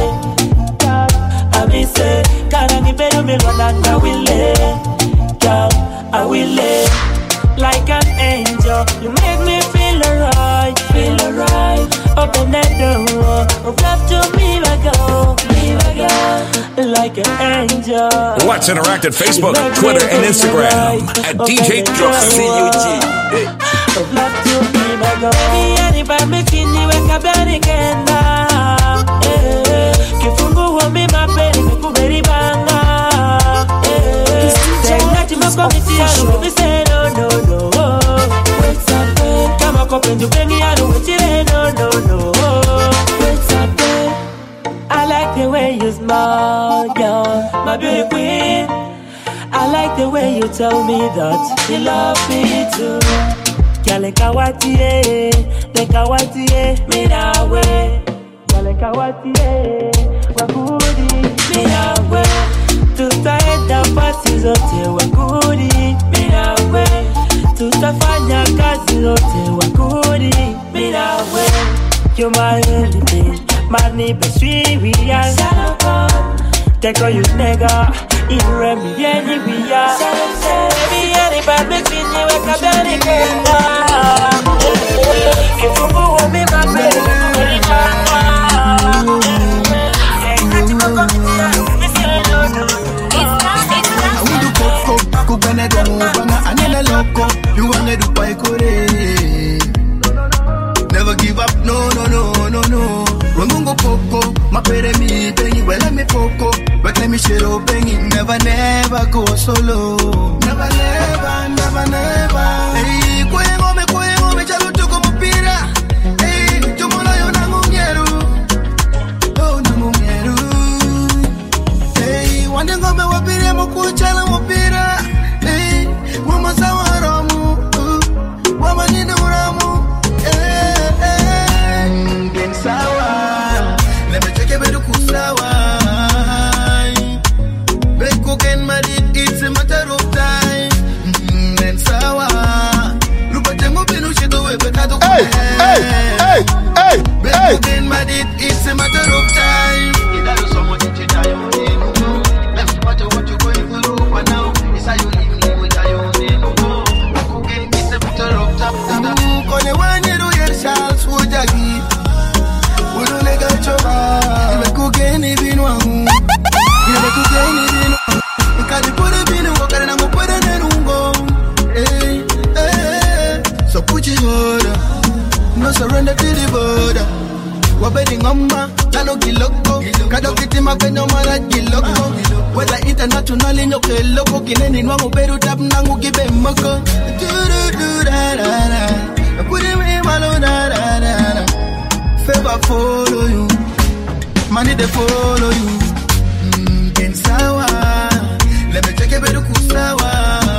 Abise, kana ni beru milwana na wile. I will live like an angel. You make me feel alright. Open that door, of love to me, my girl, like an angel.
Let's interact at Facebook, Twitter, and Instagram at DJ CUG.
Of love to me, my girl. Baby, anybody making you wake up again now. Kifungu wa mi mapeli mekuberi banga. Committee, I say no. What's up, babe? Come on, come and you bring me out with you, no. What's up, babe? I like the way you smile, girl, my beauty queen. I like the way you tell me that you love me too. Girl, lekawatie, me that way. Girl, lekawatie, wakudi, me that way. Tutaenda pasi zote wakudi bila we, tutafanya kazi zote wakudi bila we. You're my everything, money be sweet we are. Take all you nigga, in remi yeni we are. Baby anybody make me wake up any kenda. Kifungu wa mi mapeli
you wanna do by never give up, no. Rungungo Coco, my pere me, Benny, well, let me Coco, but let me share Benny, never go solo. Never. Hey, Quengo, Chaluto como pira. Hey, Tumula, yo Namungeru. Oh, Namungeru. Hey, one go me wapire, Mokuchala, Mopira. Hey, Mama Sawaramu, Mama Niduramu. Then Sawa, let me take a bit of Kusawa. Break cooking, but it's a matter of time. Then Sawa, look at them open, you should do it, but I don't hey. Break cooking, but it's a matter of time. It does so much to die on it. That's what you're going through for now. It's how you live with your own. Cooking, it's a matter of time. Kone wanyeru yershal sujagi Udule gachoba Imekugeni binwangu Kadipure binu wakare na mupere nenungo So put your order No surrender to the border Wabedi ngomba Tano kiloko Kado kitima penyo mara kiloko Whether internationally nyoke loko Kineni nwangu beru tap nangu kibe moko Do-do-do-da-da-da Put him in my low, da. Favor follow you, money they follow you. Then Sawa, let me take a bit of Kusawa.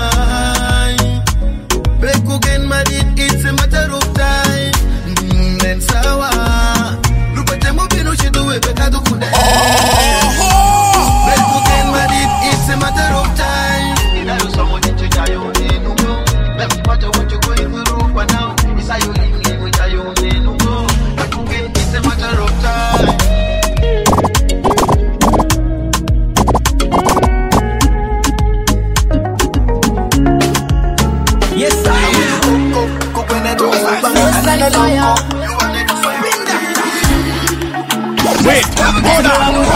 Break again, my it's a matter of time. Then Sawa, look at them moving, no she do it, but I do good. Break again, my it's a matter of time. You know someone to die on it, no more. That's what you're going through for now. It's how you live with your own no more. It's a matter of time. Yes, I
Wait, hold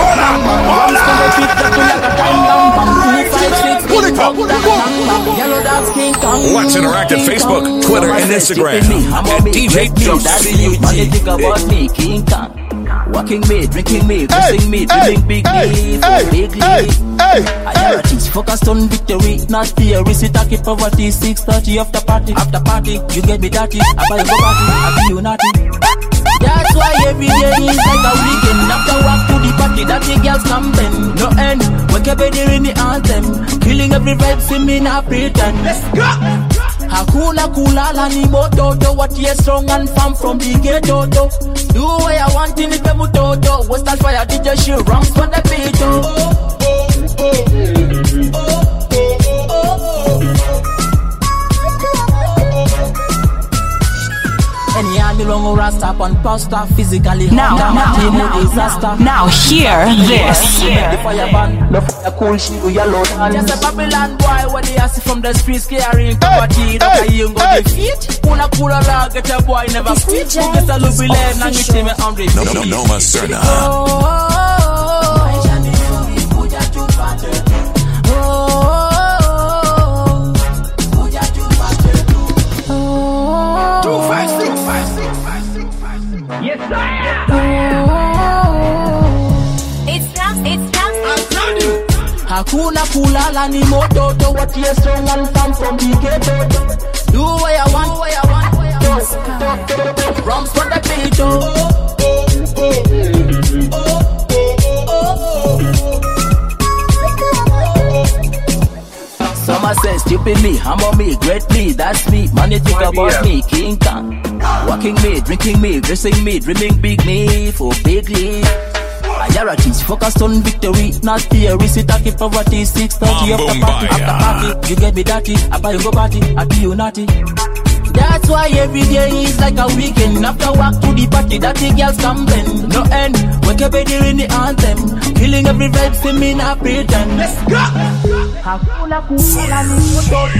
on. Let's interact at Facebook, Twitter, and Instagram at DJ CUG.
Walking me, drinking me, kissing me, feeling big leaf. I never teach, focused on victory, not theory. Sit back in poverty, 6:30 after party, you get me dirty. I buy a party, I be you naughty. That's why every day is like a weekend. After walk to the party, that the girls camping. No end, wake up in the anthem. Killing every vibe, see me not pretend. Let's go!
Hakuna kulala ni mototo. What yes strong and firm from the ghetto. Do what I want in the mutoto. Western fire DJ she rums for the beat. Any animal rasta on pasta physically.
Now hear this.
The fire ban, the fire cool, she do yellow. Just a Babylon boy when he ask from the streets carrying property. That you go defeat. Una cooler rag, get a boy never quit. Just a little bit and you see me on the
No, Maserna.
Hakuna kulala ni mototo. What you strong and firm from the ghetto. Do what I want, Rums for the beat. Some say stupidly, hammer me, greatly, that's me. Money think about me, King Kong. Walking me, drinking me, dressing me, dreaming big me for big league. Priorities focused on victory, not theory. Sit at poverty, 6:30 after party. After party, you get me dirty. I buy you go party, I do you naughty. That's why every day is like a weekend. After walk to the party, that the girls come bend. No end, wake up in the anthem. Killing every vibe, see me not pretend. Let's go! Hakuna kula ni mototo.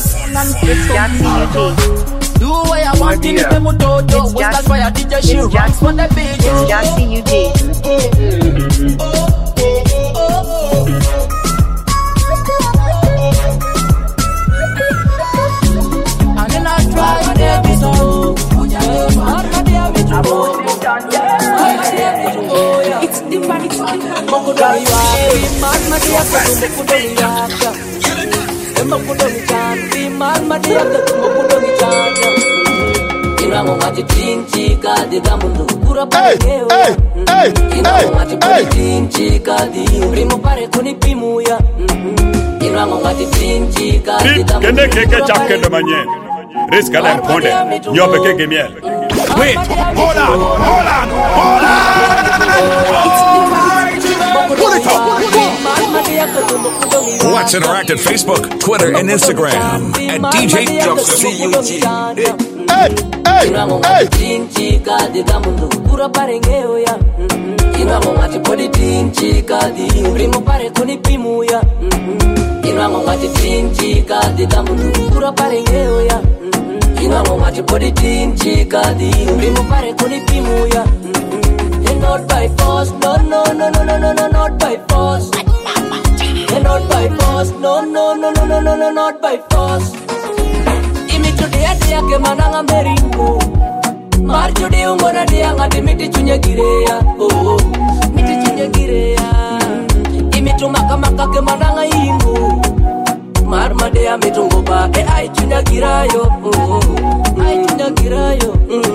Do what I want in the mutoto. Western fire DJ she rocks for the beat.
It's Jassy UD.
And then I try to get this on. It's the panic. Mokudoli wapi, madia mokudoli yaka. Mokudoli chanti, madia mokudoli chanta. Irango mati tinchika di damundo pura pareo. Irango mati tinchika di primo pare kuni pimuya. Irango mati tinchika di damundo.
Kende keke chakendo manye. Riska la ponde. Nyope keke miel. Wait, hold on.
Let's interact at Facebook, Twitter, and Instagram at DJ CUG.
Not by force, no, not by force. And not by force, no, not by force. Imi today dia ke mananga meringo. Mar today ungona dia ngati miti chunya gireya. Oh, miti chunya gireya. Imi tumaka ke mananga ingo. Mar madea mitungo ba e ai chunya girayo. Oh, ai chunya girayo.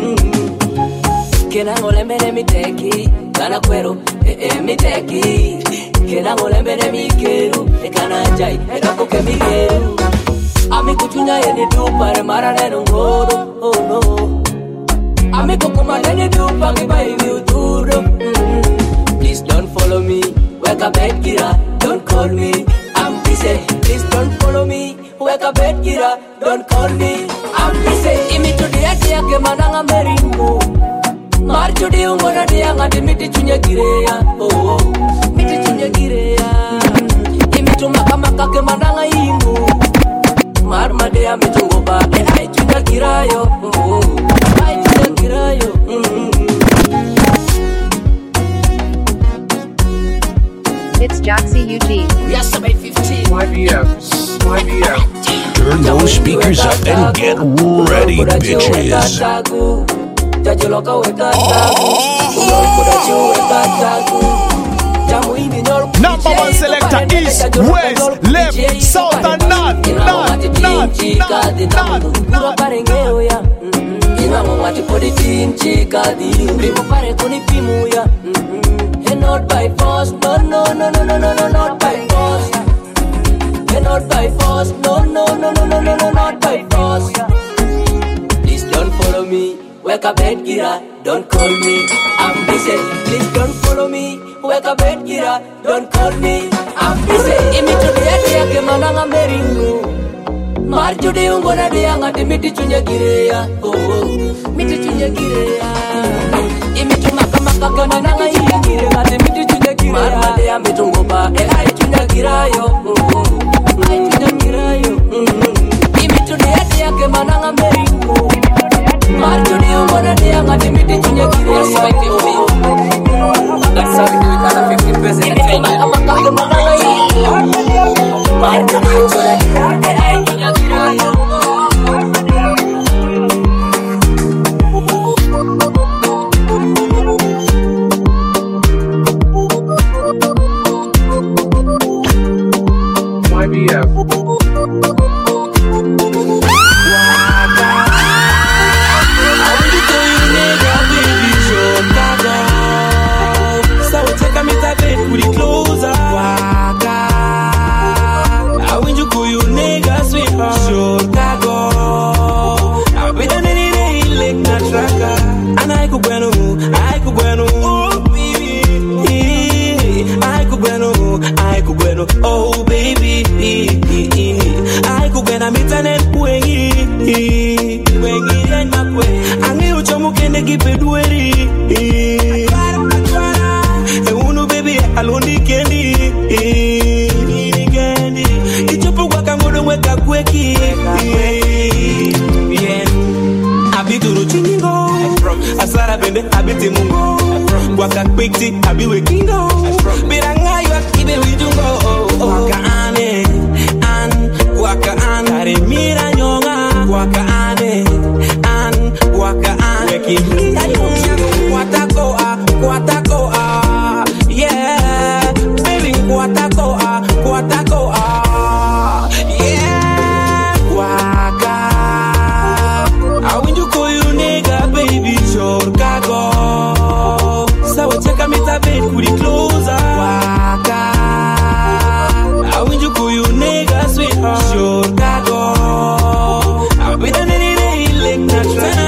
Kena ngolembele miteki, kana kwero, miteki. Kena ngolembele mikeru, kana jai, kakoke mikeru. Ami kuchunya yeni dupa, remara nenu ngoro, oh no. Ami kukuma neni dupa, kiba hivi uturo. Please don't follow me, weka bed gira, don't call me. I'm busy, please don't follow me, weka bed gira, don't call me. I'm busy, imi tudia dia ke mananga meringo. Marjudi ungona dia ngati miti chunya gireya. Oh, miti chunya gireya. Imitu maka ke mananga ingu. Mar madea mitungo ba e ai chunya girayo. Oh, ai chunya girayo.
It's Jaxi UG.
Yes, I'm 15.
YBF. Turn those speakers up and get ready, bitches.
Number one selector, east, west, left, south, and north.
Not by force, no, not by force. Not by force, no, not by force. wake up bed gira, don't call me, I'm busy. Please don't follow me, wake up bed gira, don't call me, I'm busy. Imitulia dia ke mananga meringu, marjudi ungona dia ngati miti chunya gireya, oh, miti chunya gireya. Imituma kama ke mananga iya gire ngati miti chunya gireya. Marma dia mitungoba, ai chunya girayo, ai chunya girayo. Imitulia dia ke mananga meringu. Marjudi ungona dia ngati miti chunya gireya. That's how we do it on a 50% attention.
YBF.
Oh baby, I could get a mitane wengi na kwe. Angi uchomu kende gipe dueri. Unu baby alondi kendi. Ichopu kwa kangodo weka kweki. Abiduru chingo, asara bende abiti mungo. Waka kwekti abi wekingo. Biranga yu akibe wijungo. Waka ane, waka ane. Kare mira nyonga. Waka ane, waka ane. Weki kwatako yeah. Baby kwatako yeah. Waka. I want you call you nigga, baby, sure kago. So check a meter bed, could it closer? Waka. I want you call you nigga, sweetheart, sure kago. I'll be the day, like natural.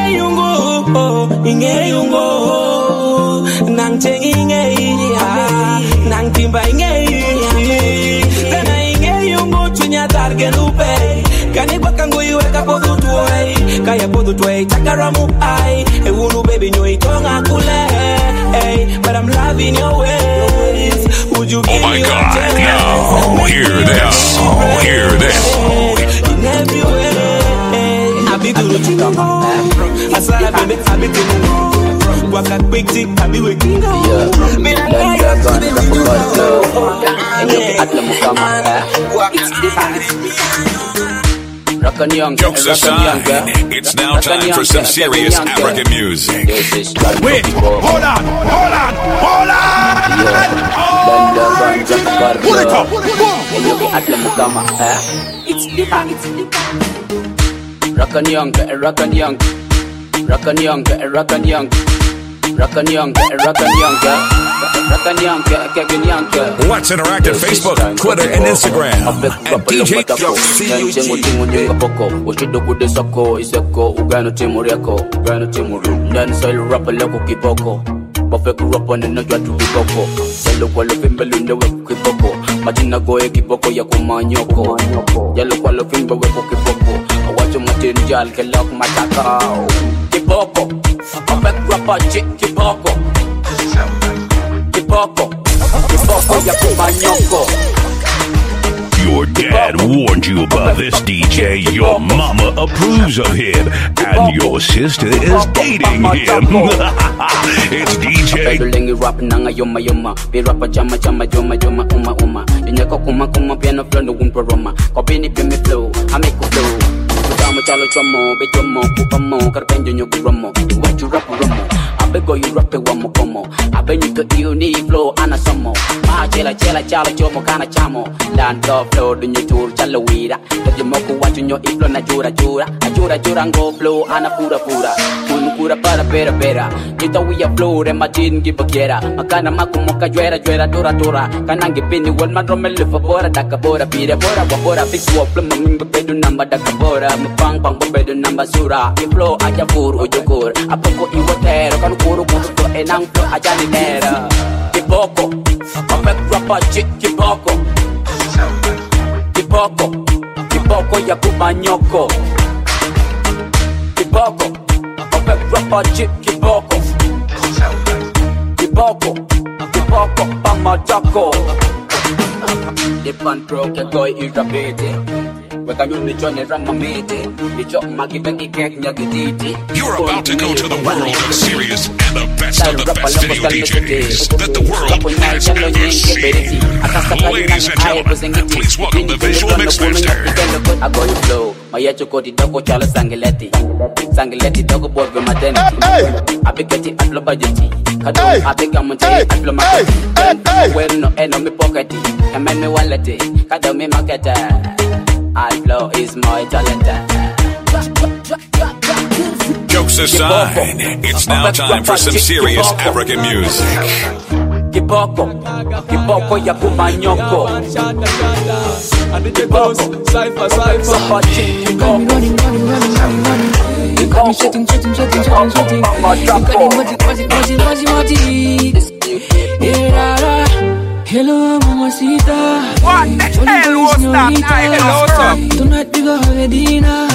Inge yungo, nang cheng inge, nang timba inge. Tena inge yungo, chunya target lupe. Kani bakango iweka podu tuwe, kaya podu tuwe chakaramu ai. Ewunu baby nyoi tonga kule, hey, but I'm loving your ways. Would you give me
God, now hear this, hear this.
In every way, abiduru chingo, asara bebe abiduru. Waka kwekti abi wekingo. Mina kaya kide
Jokes aside, it's now time for some serious African music.
Wait, hold on. Pull it up.
It's different.
Rock
Let's interact at Facebook, Twitter, and Instagram at DJ
Majina goe kiboko ya kumanyoko Yalo kwa lo fimbo wepo kiboko Awacho matinjal ke lok mataka Kiboko Opek rapa chik kiboko Kiboko ya kumanyoko
Your dad warned you about this DJ, your mama approves of him, and your sister is dating him. It's DJ.
Lengi rap nanga yoma yoma, be rapa jama uma. Dinyako kuma piano flow no wumpa roma. Kopini pimi flow, I make a flow. Kutamo chalo chomo, be chomo, kupamo, karpenjo nyoku romo. What you rap romo. abego you rap it one more como. Abenyu to you need flow anasomo. Ma chela chala chomo kana chamo. Dan go flow dunyo tour chala wira. Tojo moku wachunyo iflo na jura ngo flow ana pura. Kun kura para pera. Kita we a flow re machin gibakera. Makana makumoka juera dura. Kanangi pini wal madromelu for bora dakabora pira bora fix wo plum mimba bedu namba dakabora mapang bedu namba sura I flow aja fur ujukur apoko iwotero kan kuru to enang to aja ni nera kiboko apek rapa chik kiboko ya kumanyoko kiboko apek rapa chik kiboko pamajako Depan pro ke koi irabete Weka nyuni chone ramamete Nicho magibengi kek nyagiditi
You're about to go to the world of serious and the best of the best video DJs that the world has ever seen. Ladies and gentlemen, please welcome the visual mix master.
I go you flow Mayacho koti doko chala Sangileti doko board with my identity Abikati atlo budgeti Kado abikamunti atlo maketi Well no me pocketi Kamen me wallet Kado me marketa I flow is my talent
Jokes aside, it's now time for some serious African music.
Kiboko ya kumanyoko
Kiboko Cypher
Got me sweating. Yeah, hello, mamacita.
What the hell was that? Hello, sir.
Tonight we go have a dinner.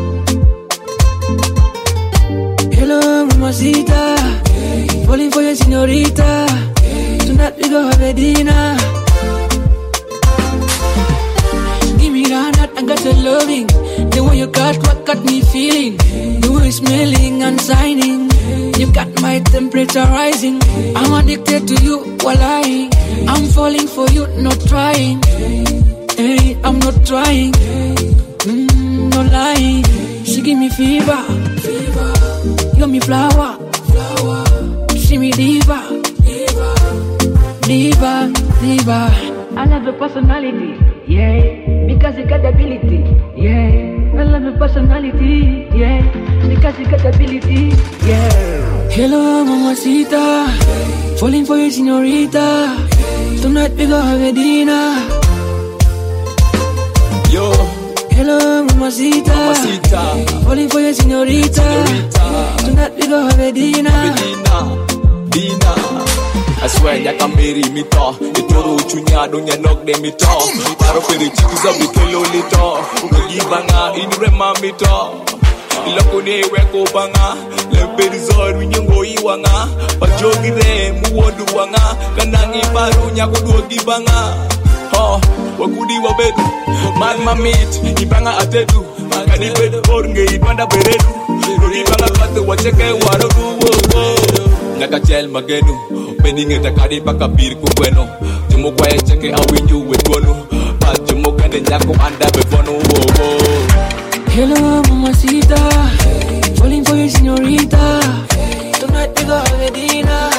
Hello, mamacita. Falling for your señorita. Tonight we go have a dinner. Give me that, I got your loving. The way you got what got me feeling. The way you smelling and signing. You got my temperature rising. I'm addicted to you while I'm falling for you, not trying. Hey, I'm not trying. No lying. She give me fever. You're me flower. She me diva. I love your personality, yeah, because you got the ability, yeah. I love your personality, yeah, because you got the ability, yeah. Hello, mamacita, falling for you, señorita. Tonight we go have a dinner.
Yo.
Hello, mamacita, falling for you, señorita. Tonight we go have a dinner.
I swear ya kameri mito Itoro uchunya donya nok de mito Paro pere chikiza bikelo lito Ugibanga inurema mito Iloko ne weko banga Lemperi zor winyongo iwanga Pachogire muwondu wanga Kanangi paru nyakudu gibanga Wakudi wabedu Man mamit Ibanga atedu Kani bedu ornge ibanda beredu Ibanga kate wacheke warodu Nakachel magenu Pending it a cardi back a beer bueno. Jimo quiet check it out with you with Bono. But Jimo can the Jaco and the Bono.
Hello, mamacita. Falling for you, señorita. Tonight we go have a dinner.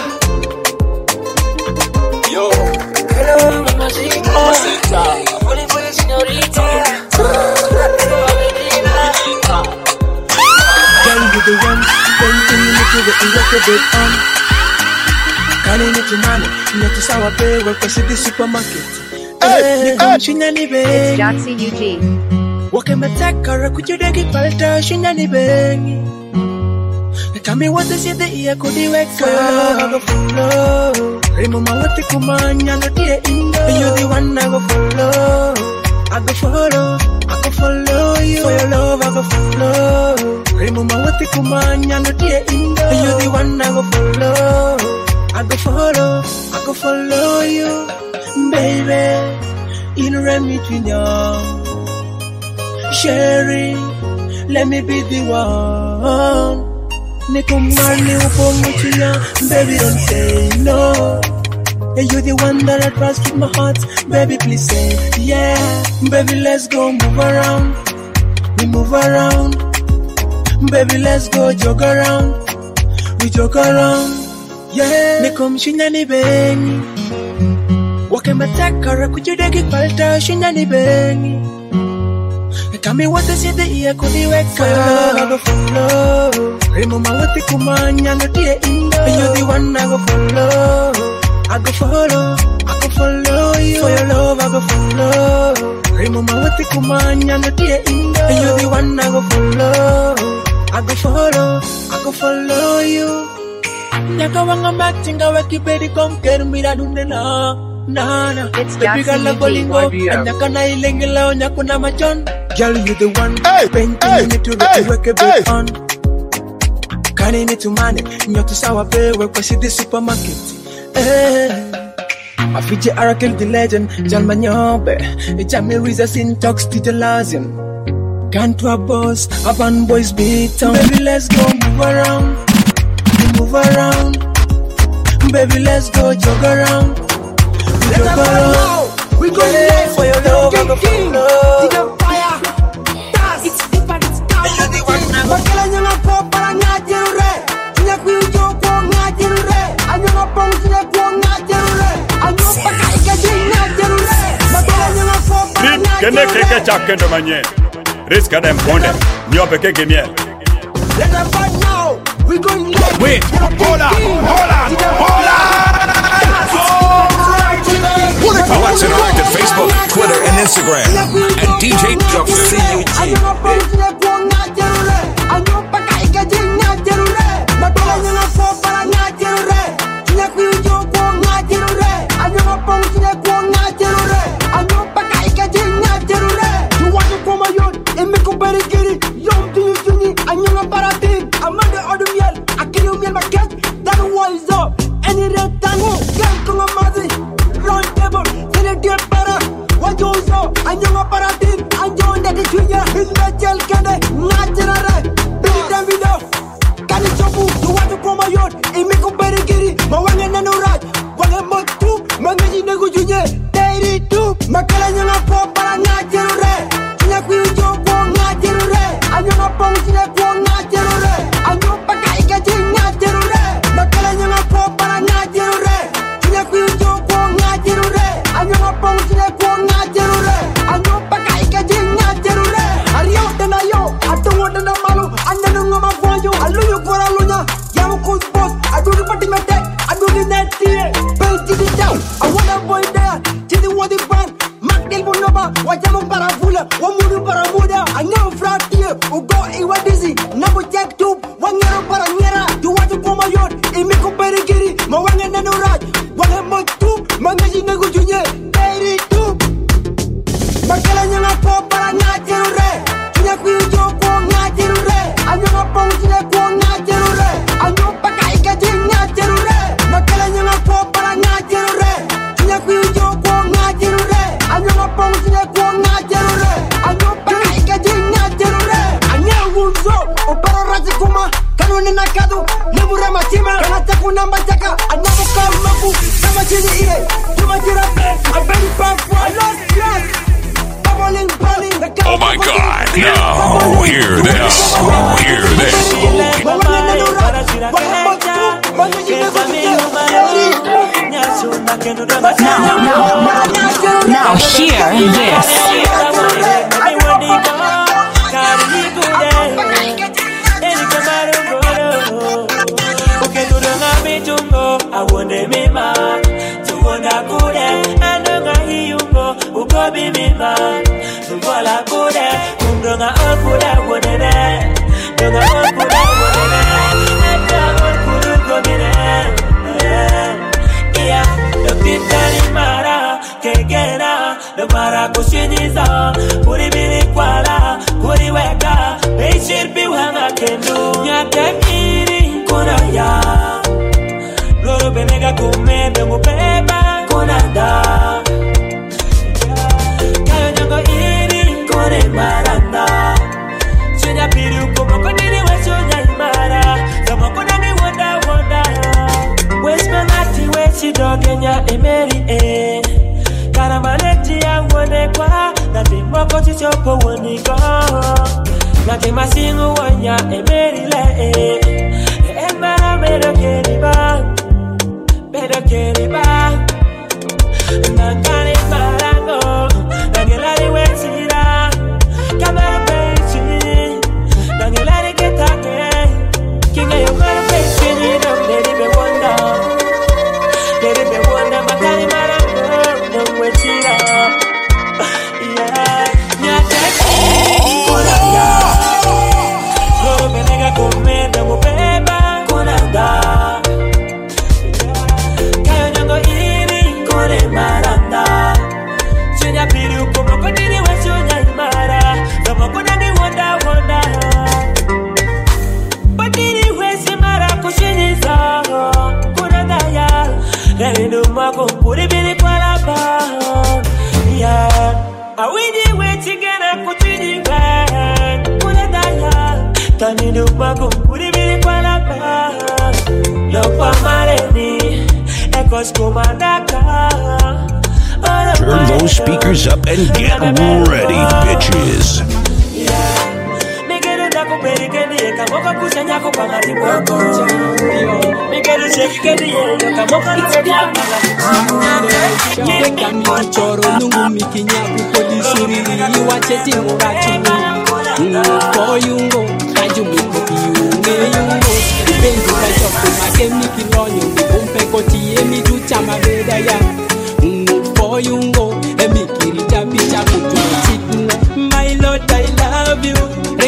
Yo.
Hello, mamacita. Falling for you, señorita. Tonight we go have a dinner.
Girl, you the one. One thing you make it and get the bed on. Kani ni tumane, nyetu sawa pewe kwa shidi supermarket. Shinya ni bengi.
It's Jotzi UG.
Wake metakara kujudegi palta shinya ni bengi. Tell me what is it the ear could you wake up? Remember what the kumanya no dear in you the one I go follow. I go follow you. For your love I go follow. Remember what the kumanya no dear in you the one I go follow. I go follow you, baby. In between you, Sherry, let me be the one. Nikumani upomuchia, baby don't say no. And you're the one that I trust with my heart, baby please say yeah. Baby let's go move around, we move around. Baby let's go jog around. We joke around, yeah. Nikom shinyani beni. Wakemataka kujideki palta shinyani beni. Kami wate sidi iya kudiweka. I go follow. Remember wate kumanya no tie indo. You the one I go follow. I go follow. I go follow you. For your love I go follow. Remember wate kumanya no tie indo. You the one I go follow. I go follow. I go follow you. Nyaka wanga machinga wakibedi komkeru mira dunena. Nana, baby girl la bolingo, anyaka na ilengela onyaku na machon. Girl, you the one, painting me to the work a bit on. Kani ni tumane, nyoto sawa bewe kwa shidi supermarket. Afije Arakel the legend, Jalma Nyobe, Jamie Riza sin talks to the Lazian. Can't to a boss, Aban boys beat on. Baby, let's go move around, move around. Baby, let's go jog around.
Let's go now. We go live for your love. I'm king. Dig fire. Das. It's deeper. It's down. You the one. Bakela nyanga po para ngajure. Nya kuyo ko ngajure. Anyanga pong nya ko ngajure. Anyo pakai gaji ngajure. Bakela nyanga po para ngajure.
Kende keke chakendo manye. Riska dem ponde. Nyope keke miel.
Let's go now. We go live.
Wait. Hold on.
Follow us and interact at Facebook, Twitter, and Instagram at DJ CUG. Oh my God! Now hear this. Hear this.
Now hear this.
mara better get it back. Better get it back. Nakani marango, nangilari wetira, kamera pechi, nangilari ketake, kinga yomara pechi, let it be wonder, makani marango, no wetira, yeah, nyateki, kunanga, loro benega kumenda mubeba, kunanga. Maranda, Sunya Piru, Komokoni, Sunya Mara, the Mokonani Wonder. But anyway, Samara Kushiniza, Kunadaya, Renu Mako, Puribini Palapa. Yeah, I win you wait together, Kutini Van, Kunadaya, Taninu Mako, Puribini Palapa. Lopa Mareni.
Turn those speakers up and get ready, bitches.
My Lord, I love you.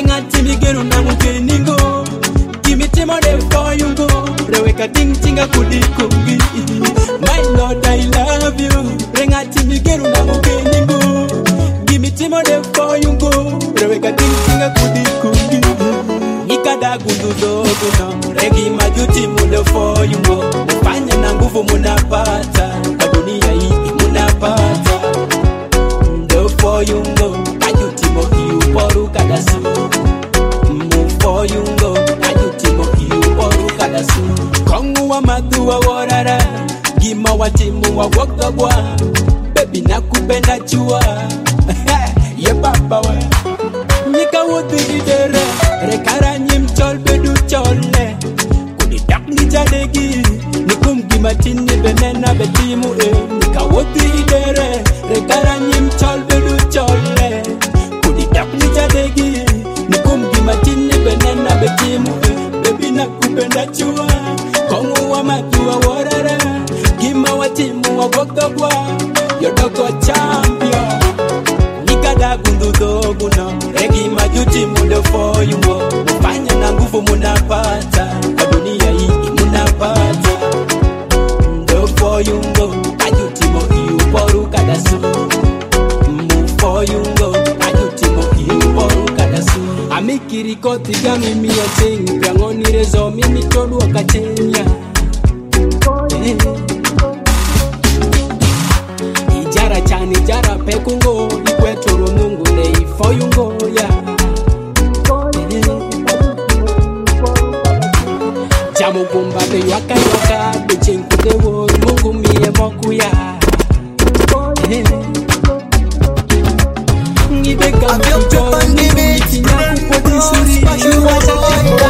Give me time for you go. Reweka ting tinga kudikungi. My Lord, I love you. Rengati migeru na mukeningo. Give me time for you go. Reweka ting tinga kudikungi. Nikada gundu dogo na regi majuti muda for you go. Fanya na nguvu munapata. Dunia hii munapata. Do for you go. Majuti mo hiu poru kadasu. Move for you go. Majuti mo hiu poru kadasu. Kongu wa madu wa warara. Gima wa timu wa wakabwa. Baby nakupenda chua. Ye baba wa. Nika wudu didere. Rekara nyim chol bedu chole. Kudidak ni jadegi. Nikum gimatini benena betimu Nika wudu didere. Rekara nyim chol bedu chole. Kudidak ni jadegi. Nikum gimatini benena betimu Baby nakupenda chua. Kongu wa matu wa warara. Gima wa timu wa wakabwa. Yodoko champion. Nikada gundu dogu na regi majuti muda for you mo. Mufanya na nguvu munapata. Kwa dunia hii munapata. Do for you go. Majuti mo hiu poru kadasu. Move for you go. Majuti mo hiu poru kadasu. Amikiri koti gami miya ting. Piangoni rezo mimi todu wakachenya. Ijara chani jara pekungo. Ikwetoro mungu lei for you go ya. Jamu kumba be waka waka. Bechinku de wo mungu miye moku ya. Ngibe kama mjoro mungu mitinya kupoti suri. Iwasa tiko.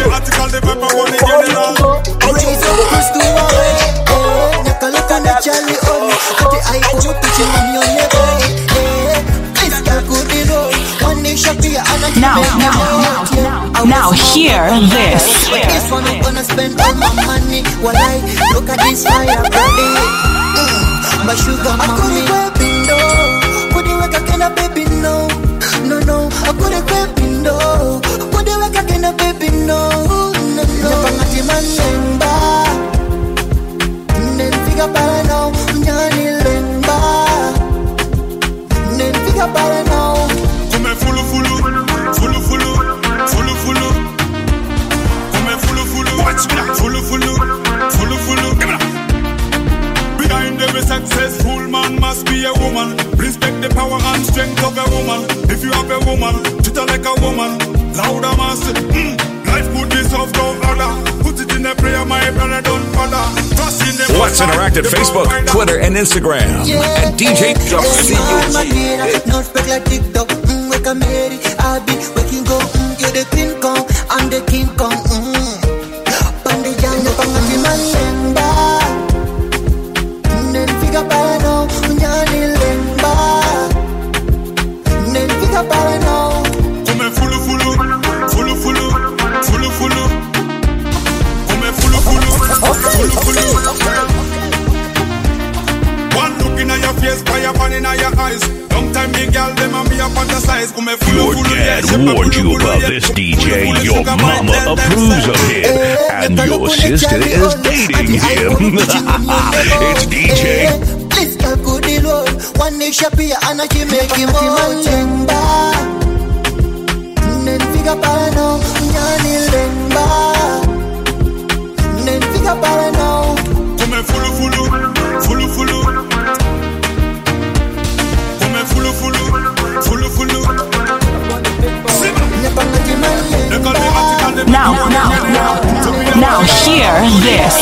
Now hear this.
This one I'm gonna spend all my money. While I look at this fire burning. My sugar mommy. Could you work again, a baby? No, no, no. I couldn't grab window. Could you work again, a baby? No, no, no. Nepangati manemba. Nenfiga para now. Mjani lemba. Nenfiga para now.
Come fulu fulu, fulu fulu, fulu fulu. Come fulu fulu, fulu fulu, fulu fulu. Behind every successful man must be a woman. Respect the power and strength of a woman. If you have a woman, treat her like a woman. Louder must life put this off, don't order. Put it in a prayer, my brother, don't bother. Trust in the
Let's interact at Facebook, Twitter, and Instagram at DJ Joxy UG.
Not speak like TikTok. Wake up, Mary. I be waking go. You're the King Kong. I'm the King Kong. Nenfika pale no unyani lemba. Nenfika pale no.
Come fulu fulu, fulu fulu, fulu fulu. Come fulu fulu, fulu fulu. One look in your face, fire burn in your eyes. Long time big girl, them and me up on the size. Come fulu
Your
fulu.
dad warned you about this DJ. Your mama approves of him, and your sister is dating him. It's DJ.
This girl good deal roll. One day she be and she make him chemba. Nenfika pale no unyani lemba. Nenfika pale no.
Come fulu fulu, fulu fulu. Come fulu fulu, fulu fulu.
Now hear this.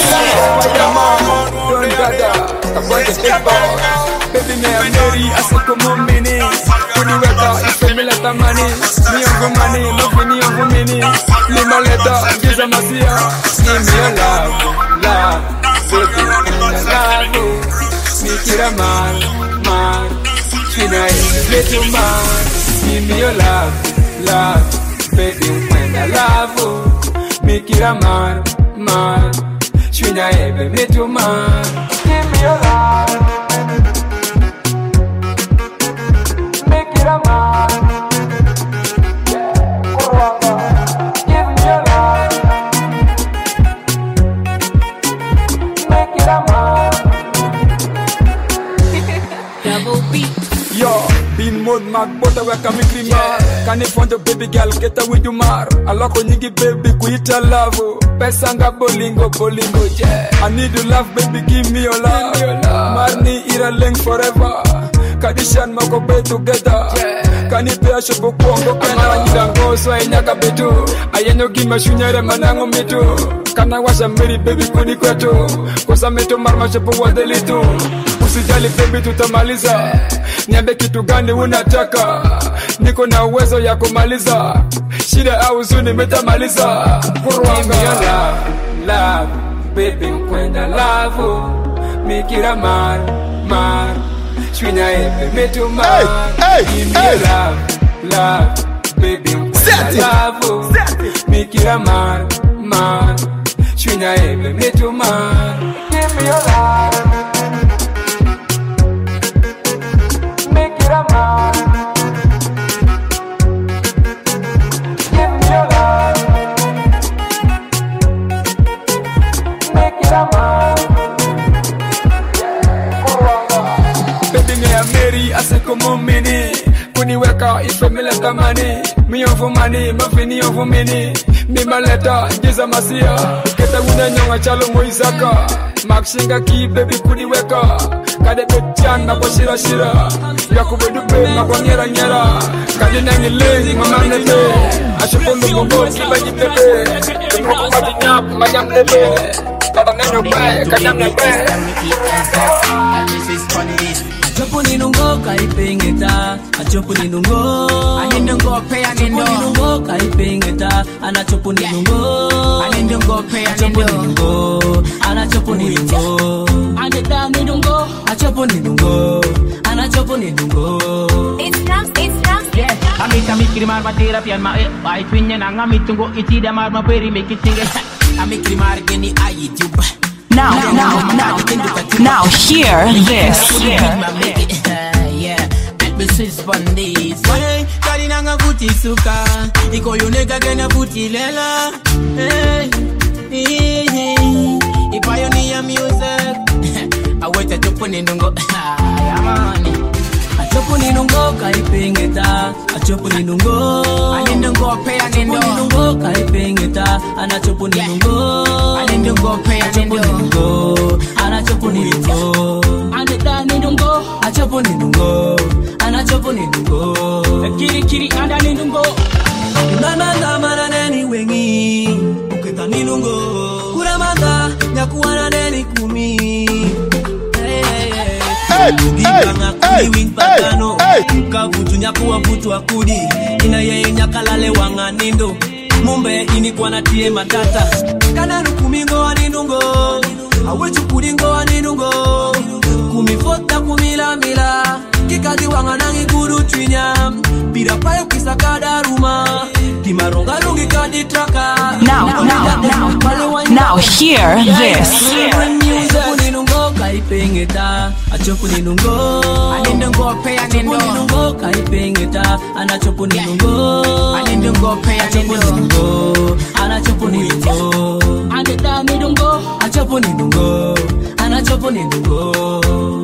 Baby me a Mary, I say come on mini. Kuni weta, ife me leta money. Me on go money, no fini on go mini. Lima leta, giza masia. Give me a love, love. Baby, love. Me kira man. Kina little man. Give me your love. Baby, when I love. Me kira man. Shwina ebe, little man. Give me your love. Mode mag bota weka mikrimar. Kani fondo baby girl geta with you mar. Alako nyingi baby kuita love. Pesa nga bolingo yeah. I need your love baby, give me your love. Marni ira leng forever. Kadishan mako be together. Kani pea shopo kuongo kena. Nidango so inyaka betu. Ayenyo gima shunyere manango mitu. Kana washa meri baby kuni kwetu. Kosa meto marma shopo wadelitu. Usijali baby tutamaliza. Niambe kitu gani unataka. Niko na uwezo ya kumaliza. Shida au huzuni metamaliza. Give me your love, baby mkwenda love. Mikira mar. Shwina ebe metu mar. Give me your love, baby mkwenda love. Mikira mar. Shwina ebe metu mar. Give me your love. Ase como mini. Kuni weka ife me leta money. Me on for money, ma fini on for mini. Me maleta, giza masia. Keta una nyonga chalo moizaka. Makshinga ki baby kuni weka. Kade betyan na kwa shira. Yakubedu be na kwa nyera. Kade nangi lezi mama nete. Ashokondo bongo kibaji pepe. Kumoko mati nyap, majam lebe. Kata nanyo bae, kajam nebe.
This is funny. Achopuni nungo kaipengeta, achopuni nungo. Anindongo pe anindo. Achopuni nungo kaipengeta, anachopuni nungo. Anindongo pe anindo. Anachopuni nungo. Aneta nungo, achopuni nungo. Anachopuni nungo.
It's drums, yeah.
Amita mikiri marma therapy and my I twin and amitungo iti da marma peri make it sing.
Amikiri margeni ayituba.
Now hear this.
Yeah, this is Bandis. Hey, Karinanga Buti Suka. Iko yuneka gena Buti Lela. Hey, Pioneer music. I wait to put in Nungo. Achopuni nungo kaipengeta, achopuni nungo. Anindongo pe anindo. Achopuni nungo kaipengeta, anachopuni nungo. Anindongo pe anindo. Anachopuni nungo. Aneta nindongo, achopuni nungo. Anachopuni nungo.
Kiri anda nindongo.
Nana mana neni wengi, uketa nindongo. Kuramanda nyakuana neni kumi. Kavutunya kuwa vutu akudi. Ina yeye nyakalale wanga nindo. Mumbe ini kwa natie matata. Kana nukumingo aninungo. Awechu kudingo aninungo. Kumifo
Ira payo kisakada ruma. Timaronga lungi kadi traka.
Now hear this.
Achopuninungo kaipengeta. Achopuninungo.
Anindungo pay anindo.
Achopuninungo kaipengeta. Anachopuninungo.
Anindungo pay anindo.
Anachopuninungo.
Anita nidungo.
Achopuninungo. Anachopuninungo.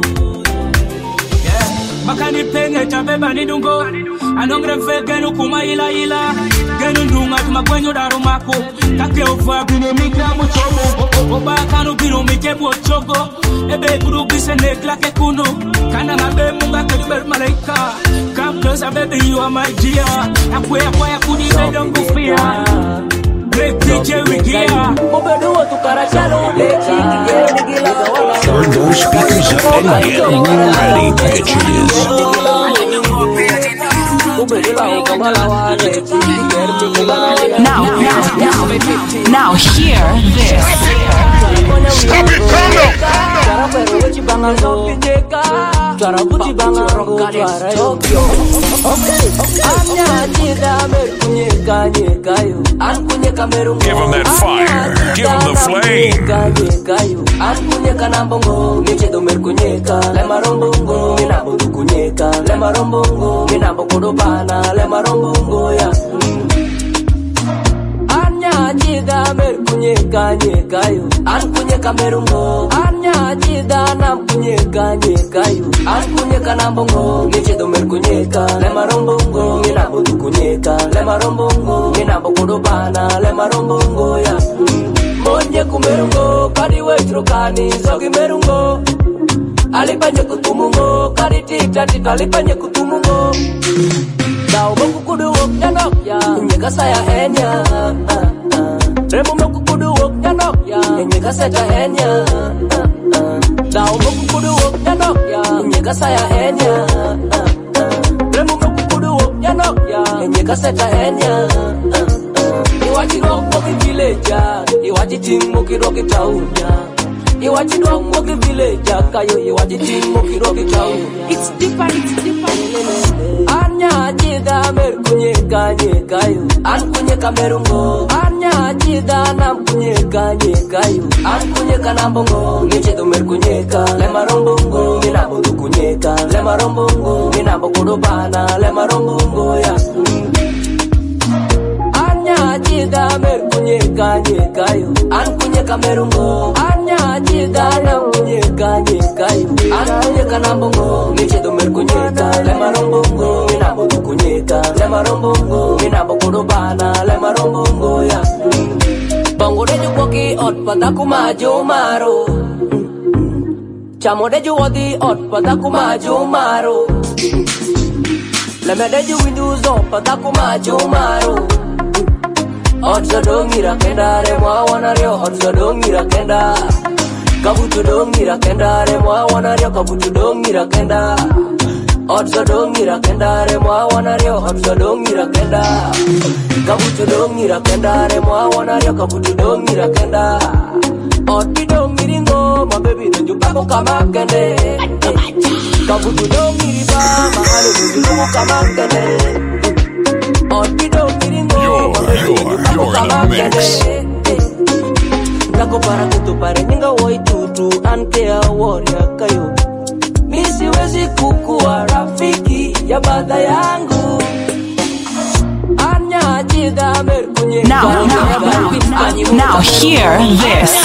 Makani pengeta beba nidungo. Anongre fe genu kuma ila. Genu ndunga tumakwenyo darumako. Kake ufa bino mikra muchomo. Oba kanu bino mikebo chogo. Ebe kuru bise nekla ke kuno. Kana mabe munga kariber malaika. Come closer baby you are my dear. Akwe kuni medongo fear. Great DJ we gear.
Turn those speakers up and get ready, bitches.
Now hear this.
Stop it, give him that fire. Give him the flame.
Jida mer kunyeka nyekayo an kunyeka merungo anya jida nam kunyeka nyekayo an kunyeka nambongo ngechedo mer kunyeka le marombongo ngina bodu kunyeka le marombongo ngina bokodo bana le marombongo ya monje kumerungo kadi wetrokani zogi merungo alipanye kutumungo kadi tita alipanye kutumungo dao bokukudu okyanok ya nyeka saya henya Remo mokukudu wok nyanok ya Nyeka seta henya Dao mokukudu wok nyanok ya Nyeka saya henya Remo mokukudu wok nyanok ya Nyeka seta henya Iwachi rong moki villager Iwachi ting moki roki taunya Iwachi rong moki villager Kayo iwachi ting moki roki taunya
It's different.
Anya jida mer kunyeka nyekayo An kunyeka merungo Anya jida nam kunyeka nyekayo An kunyeka nambongo Ngechedo mer kunyeka Le marombongo Ngina bodu kunyeka Le marombongo Ngina bokodo bana Le marombongo ya Anya jida mer kunyeka nyekayo An kunyeka merungo Anya jida nam kunyeka nyekayo An kunyeka nambongo Ngechedo mer kunyeka Le marombongo Ngina bodu kunyeka Le marombongo Ngina bokodo bana Le marombongo ya Bongo de juwoki ot pataku majo maro Chamo de juwodi ot pataku majo maro Leme de juwindu zo pataku majo maro Ot sodongira kenda remwa wanario Ot sodongira kenda Kabutu dongira kenda remwa wanario Kabutu dongira kenda Ot sodongira kenda remwa wanario Ot sodongira kenda Kabutu dongira kenda remwa wanario Kabutu dongira kenda Ot bidongiringo ma baby nujupako kama kende Kabutu dongiriba mahalo nujupako kama kende Ot bidongiringo ma baby nujupako kama kende Nako para kutupare ninga woi tutu Ankea warrior kayo Misi wezi kukuwa rafiki ya bada yangu Anya jida mer kunyeka
Now hear this.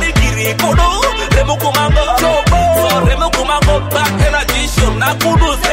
Remo kumango, back energy, show na kudu se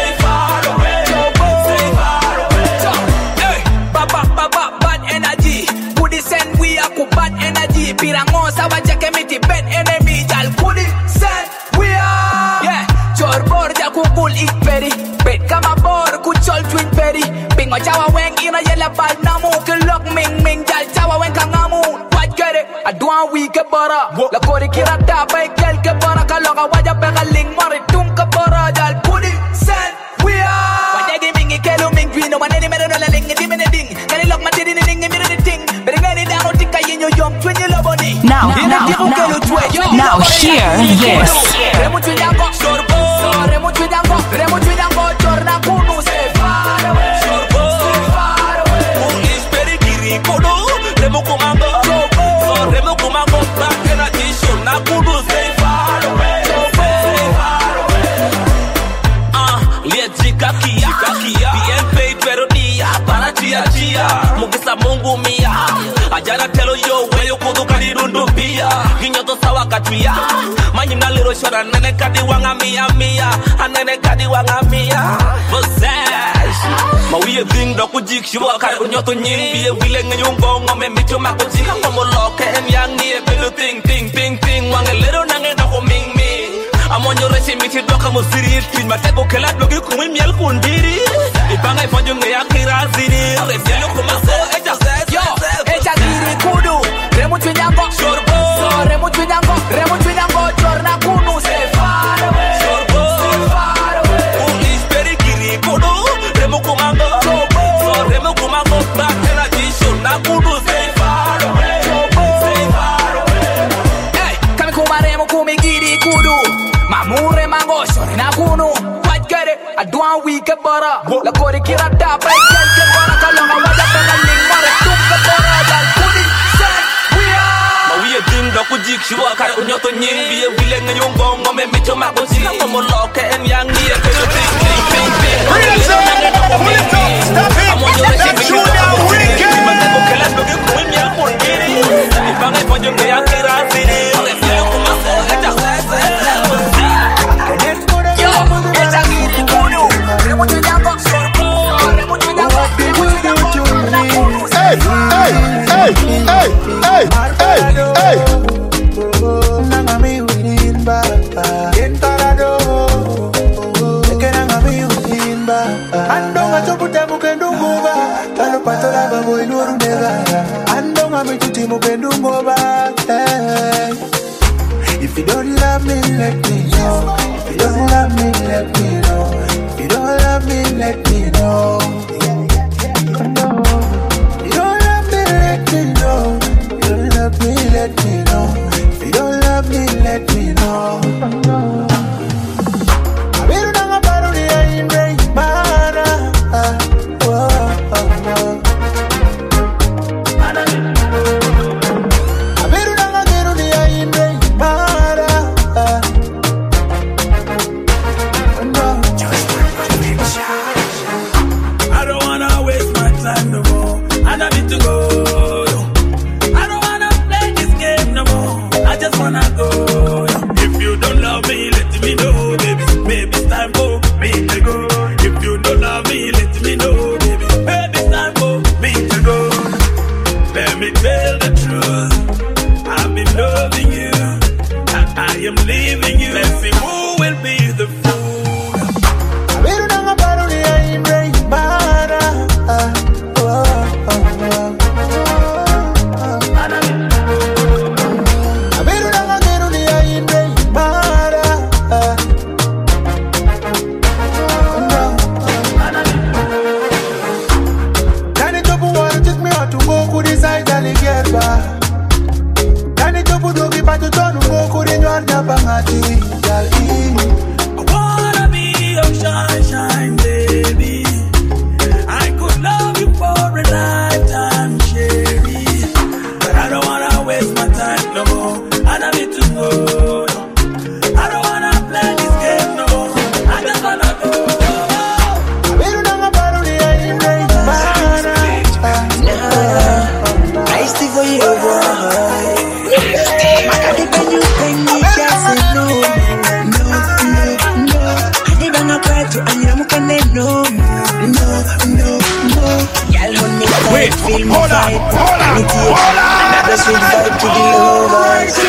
petty. Bet kama bor kuchol twin petty. Bingo chawa weng ina yela bal namu. Kilok ming jal chawa weng kangamu. What get it? I do a week ke bara. La kori kira da bay kel ke bara. Kaloga waja pega ling mari tum ke bara. Jal pudi sen we are. Waja di mingi kelu ming green. No man any mero la ling di mene ding. Kani lok ma di di ding mero di ting. Beri ngani da no tika yin yo yom twin yo loboni.
Now hear this.
Mugisa Mungu mia ajana telo yo weyo kuduka nirundu pia kinyoto sawa katuya manyi naliro shora nene kadi wanga mia anene kadi wanga mia Vosash mawiye ding do kujik shiwa kare kunyoto nyimbiye wile ngeyungo ngome micho makujika komo loke yang niye pelu ting wange lero nange doko ming amonyo reshi miti doka musiri twin mateko kela blogi kumi miel kundiri ibanga ifanyo ngeya kiraziri reselo kumaso yo echa giri kudu remu twinyango shorbo remu twinyango chorna kunu se far away shorbo is very giri kudu remu kumango bakena jisho na kudu se far away hey kami kumaremo kumi giri kudu mamure mango shore na kunu what get it I do a week ke bara la kori kira da bay kel ke bara kalonga waja pega ling mare tum ke bara dal kudi set we are mawiye ding do kujik shiwa kare unyoto nyimbiye wile ngeyungo ngome micho makujika komo loke yang niye pelu ting
Real stop it that's true now wicked
mateko kela blogi kumi miel kundiri ibanga ifanyo ngeya kiraziri reselo kumaso echa
If you don't love me, let me know. If you don't love me, let me know. If you don't love me, let me know. You don't love me, let me know. You don't love me, let me know. If you don't love me, let me know.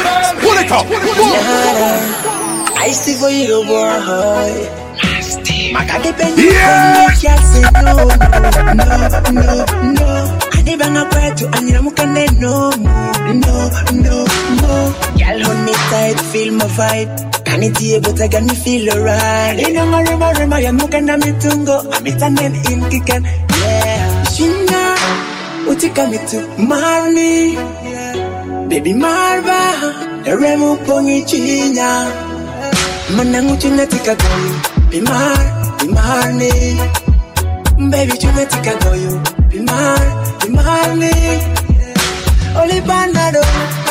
I see for you, boy. Makage penny, penny, can't say no, no. Adibanga kwetu, anira mukane no more. Girl, hold me tight, feel my vibe. Can it be but I got me feel alright. Inanga rema, ya mukana mitungo. Amitanen in kikan, yeah. Shina, utika mitu, marni. Baby marva, remu pongi chinya. Manangu chunatika goyo, bimar, baby chunatika goyo, bimar, Oli bandado,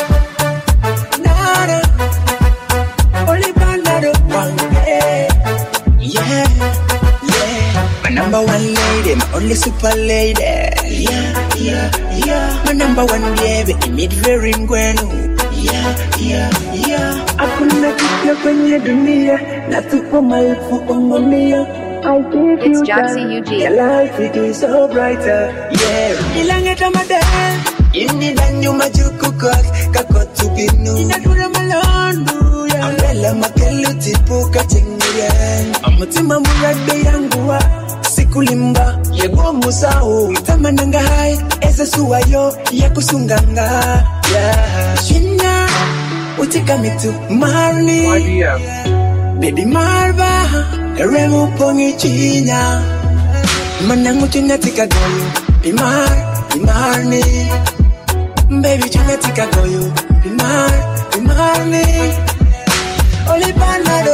nada. Oli bandado, one day. Yeah. My number one lady, my only super lady. Yeah. My number one baby, mid very ngwenu. Yeah. Hakuna kitu kwenye dunia, natupa maelfu ongonia.
It's Jaxi UG.
Your life it is so brighter. Yeah. Ilangeta made. Ini danyu majuku kakotu binu. Inadura malondu ya. Ambela makelu tipuka chinguyen. Amutima murade yanguwa. Sikulimba yego musau. Tamananga hai eze suwayo ya kusunganga. Yeah. Shina utika mitu marni. Baby marva remu pongi chinya. Manangu chunatika goyo. Bimarni. Baby chunatika goyo. Bimarni. Oli bandado.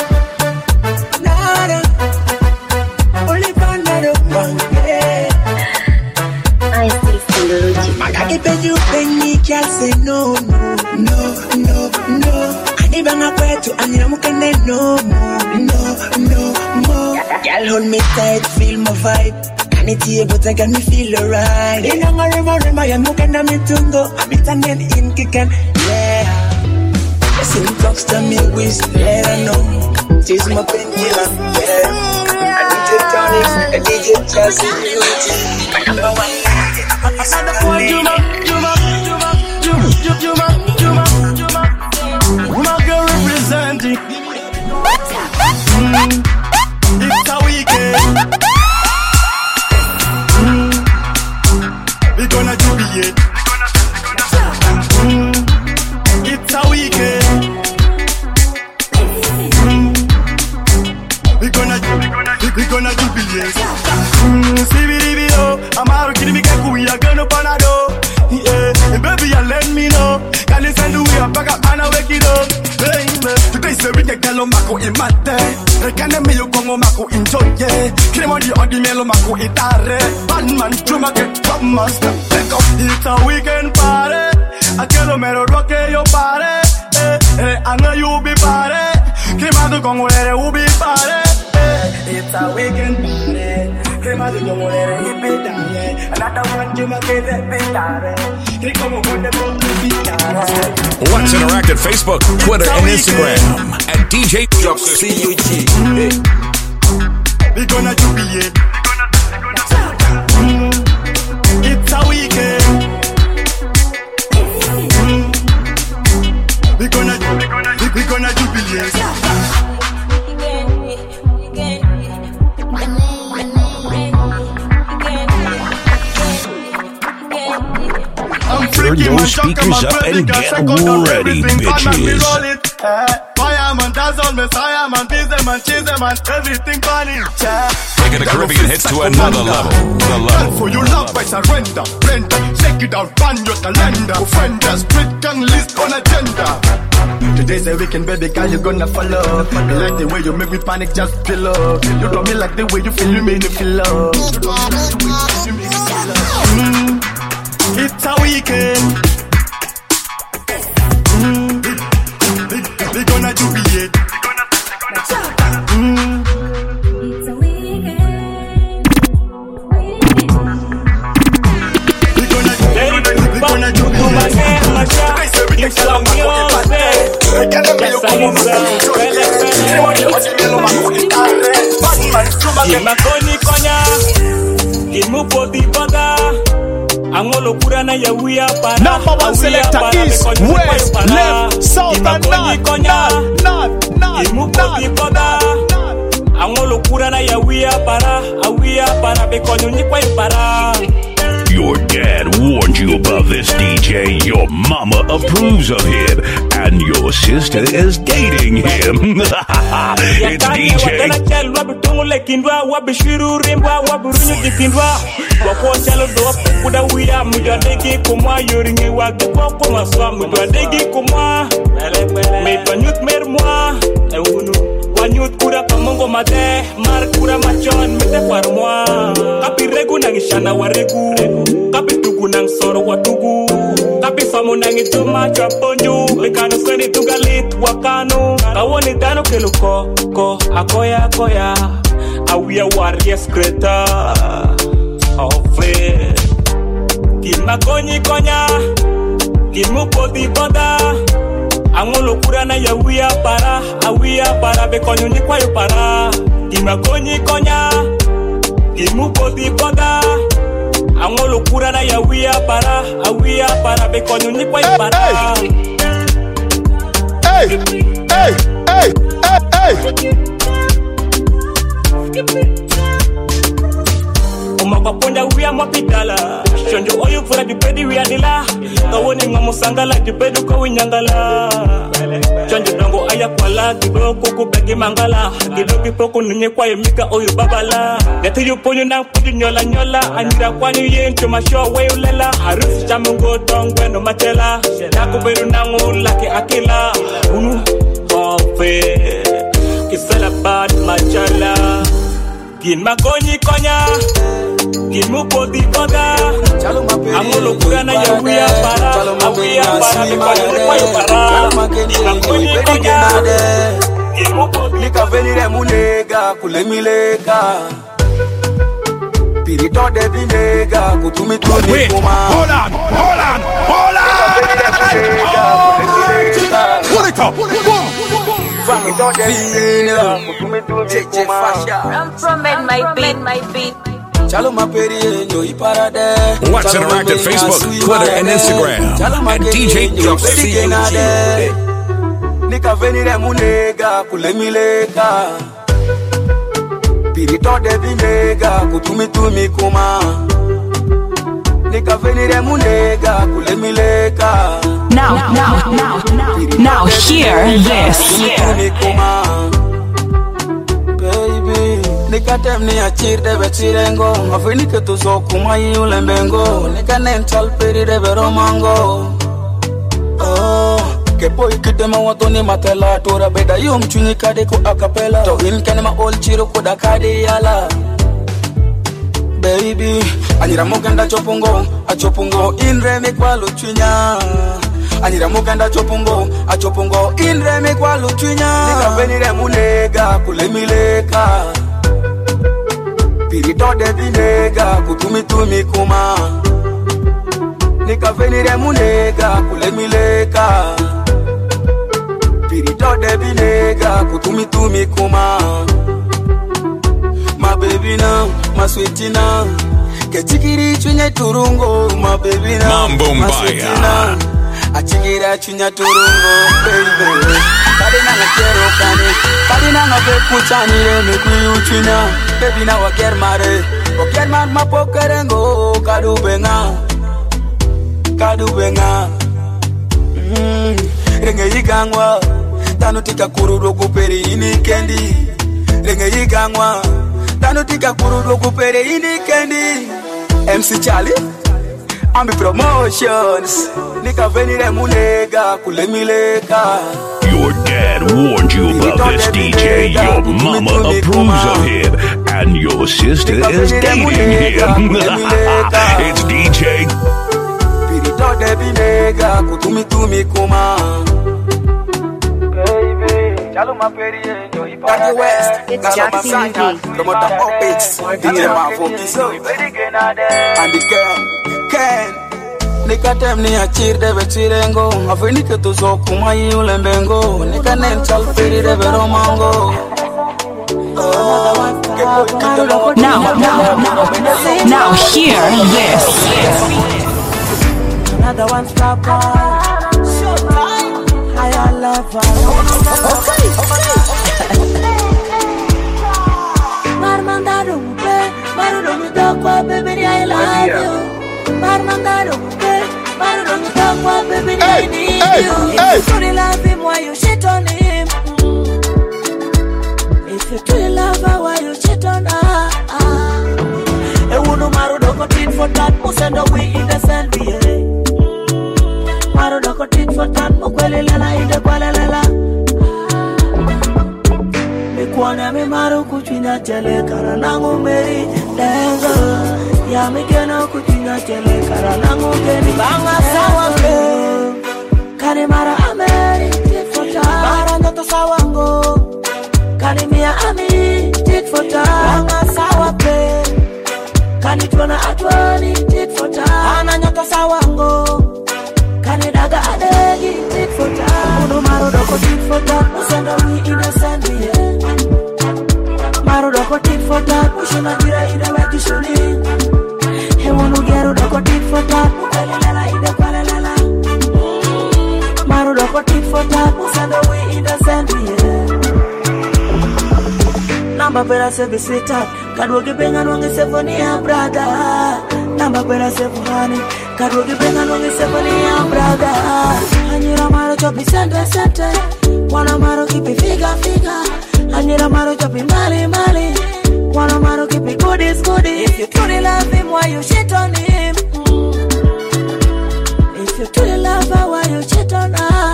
Nada. Oli bandado. Wange.
I still follow you.
Makage penyu penny can't say no. Adibanga kwetu anira mukane no more. Girl hold me tight, feel my vibe. Can it be but I got me feel alright. Inanga rema, ya mukana mitungo. Amitanen in kikan, yeah. Listen talks to me, we let her know. She's my painkiller, yeah. A DJ Tony, a DJ Jaxi UG. My number one lady, another one,
Juma girl representing. It's a weekend. We gonna jubilate. It's a weekend. We gonna jubilate. Sibiribido, Amaro Kidimika Kuya gonna panado. Yeah, and baby, you let me know. Can you send we up back up and I wake it up? Baby, today say we get Galo Mako in Mate. Rekane me you Kongo Mako in Joye. Claim on the Odimelo Mako itare. Batman, Juma get top master. Take up, it's a weekend party. A kilometer rock your party. I know you be party. Claim on the Congo, will be party. It's a weekend party. Claim on the Congo, it be done. Another one, Juma get that bit party.
Let's interact at Facebook, Twitter, and Instagram at DJ Jaxi UG.
We gonna jubilate. It's a weekend. We gonna jubilate.
Turn those speakers up and get ready, bitches.
Fireman, that's all Messiah, man, busy man, cheese man, everything funny.
Taking the Caribbean hits to another level.
For you love by surrender, render, check it out, ban your calendar. Offenders, split gang list on agenda. Today's a weekend, baby girl, you gonna follow. Me like the way you make me panic, just pillow. You don't me like the way you feel, you make me feel love. It's a weekend. We gonna jubilate. It's a weekend. We gonna jubilate.
Number one selector is West, Left, South, and North.
Angolo kura na ya wia para bekonyo ni kwa para.
Your dad warned you about this DJ. Your mama approves of him, and your sister is dating him. It's DJ.
Wanyut kura pamongo mate, mar kura machon mete par moi. Kapi regu nangishana waregu, kapi tugu nang soro watugu, kapi famu nangituma chaponju, lekano sweni tugalit wakano. Kawoni dano keluko ko akoya awia warriors kreta. Ofre, kima konyi konya, kimu poti boda. Angolo kura na ya wia para bekonyo ni kwa para. Kima konyi konya, kimu poti boda. Angolo kura na ya wia para bekonyo ni kwa para. Umapaponda wia mapitala. Shonjo oyu fura dipedi wia nila. Kawoni ngamusangala dipedu kawinyangala. Shonjo dongo aya kwala. Gido kuku begi mangala. Gido kipoko nunye kwa yemika oyu babala. Nete yu ponyo nang puti nyola. Anjira kwanyu yen chuma show weyu lela. Harusi chamungo tongwe no matela. Nakuberu nangu laki akila. Ofe. It's all about machala. Kin makonyi konya, kin mupoti koda. Angolo kura na ya wia para bekonyo para. Kin makonyi konya, kin mupoti.
Nika venire munega kulemileka. Pirito de vinega kutumituni kuma.
Hold on. Pull it up.
I'm from my beat.
Watch Interactive Facebook, Twitter, and Instagram at DJ CUG.
Nika venire munega kulemileka. Pirito de vinega kutumitumi kuma. Nika venire munega kulemileka.
Now hear this.
Baby, nika temni achir de bechirengo. Afini ke tuzo kuma yulembengo. Nika nenchal peri de beromango. Oh, ke boy kitema watoni matela. Tora beda yum chuni kade ko acapella. To in kanema ol chiro ko da kade yala. Baby, anira muganda chopungo inre me kwa luchinya. Anira muganda chopungo inre me kwa luchinya. Nika venire munega kulemileka. Pirito de vinega kutumitumi kuma. Nika venire munega kulemileka. Pirito de vinega kutumitumi kuma. My baby now, my sweetie now. Kechikiri chunya turungo, my baby now.
Mambo
my sweetie now. Achikira chunya turungo, baby. Kadina na kero kane, kadina na bekuchani le mekuyu chunya. Baby na waker mar mapokerengo, kadubenga. Renge yigangwa, tano tika kururo kuperi ini kendi. Renge yigangwa. Tano tika kurudo kupere ini kendi. MC Charlie, Ambi Promotions. Nika venire munega kulemileka.
Your dad warned you about this DJ. Your mama approves of him, and your sister is dating him. It's DJ.
Pirito de vinega kutumitumi kuma. Kanye West,
It's Jaxi UG.
Promoter Puppets, DJ Mafokis, and the Ken. Nika temni achir de bechirengo. Afini ke tuzo kuma yulembengo. Nika nenchal peri de beromango.
Now hear this.
Another one stop out. Higher level. Okay. talk, baby, I love you. Marmangado, don't talk, baby, I need you. If you truly love him, why you shit on him? If you truly love her, why you shit on her? Ewunu maru doko tit for tat, musendo we innocent we. Maru doko tit for tat, mukwele lela ide kwale lela. Mikwane mi maru kuchina chele kara nangu meri dengo. Ya mikena kuchina chele kara nangu geni banga sawa ke. Kani mara ameri tit for tat, mara nyoto sawango. Kani mia ami tit for tat, banga sawa ke. Kani tuona atwani tit for tat, ana nyota sawango. Kani daga adegi tit for tat, Unu maru doko tit for tat, musendo we innocent we. Maru doko tit for tat, mushuna jira ida weki shuni. Hewunu geru doko tit for tat, mukali lela ida kwale lela. Maru doko tit for tat, musendo we innocent we. Namba pera sebe sweetheart, kadwogi benga nwangi sefoni ya brother. Namba pera sefu honey, kadwogi benga nwangi sefoni ya brother. Anyira maro chopi sente sente, wana maro kipi figa figa. Anyira maro chopi mali mali, wana maro kipi goodies goodies. If you truly love him, why you shit on him? If you truly love her, why you shit on her?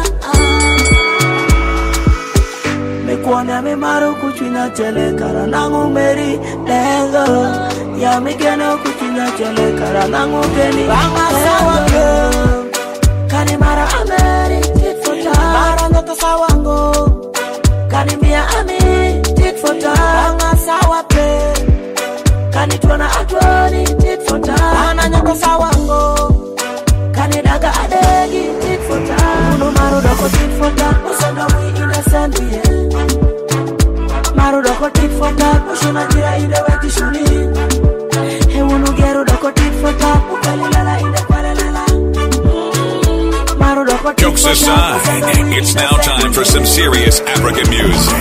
Mekuone mi maru kuchina chele kara nangu meri dengo. Ya mikeno kuchina chele kara nangu geni banga sawa ke. Kani mara ameri tit for tat, mara nyoto sawango. Kani mia ami tit for tat, banga sawa ke. Kani tuona atwani tit for tat, ana nyoto sawango. Kani daga adegi tit for tat, Unu maru doko tit for tat, musendo we innocent we. Maru doko tit for tat, mushuna jira ide weki shuni. Hewunu geru doko tit for tat, mukali lela ide kwale lela. Maru doko tit
Jokes
for tat,
aside, it's now time for some serious African music.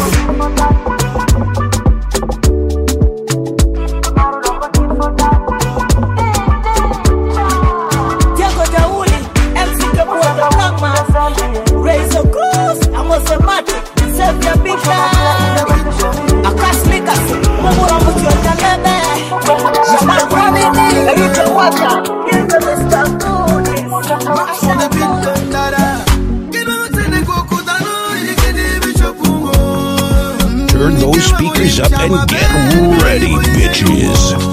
Diego Dauli, MC Kapua the Black Man, Razor Cruz, Amos and Matic, Save your big guy. Akas Likas, Mumura Mucho Talebe, Shaman Family, Rita Wata, Into the Stuff.
On the beat, Dada.
Turn those speakers up and get ready, bitches.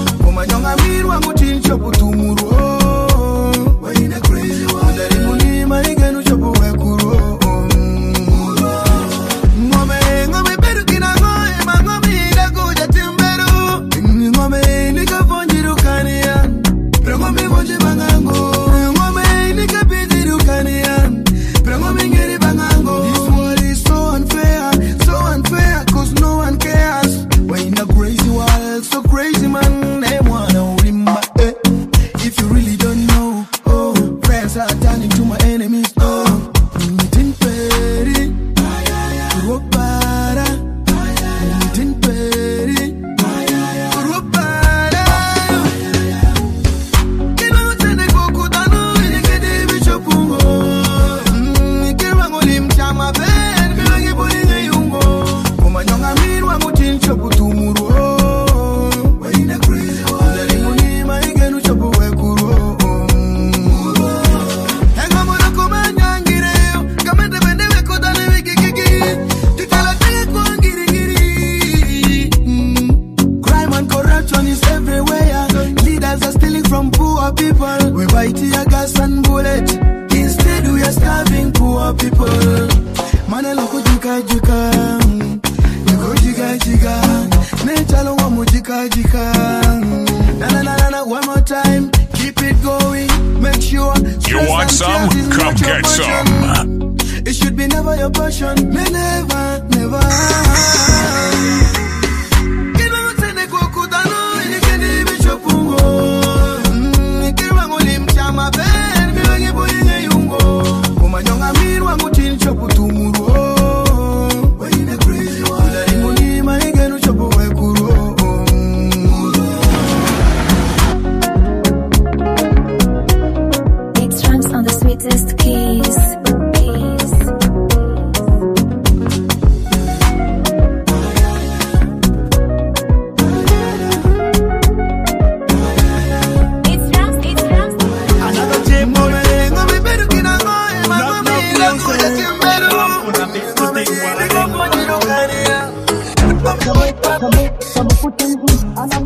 You want some? Come get some.
It should be never your passion. Me never, never.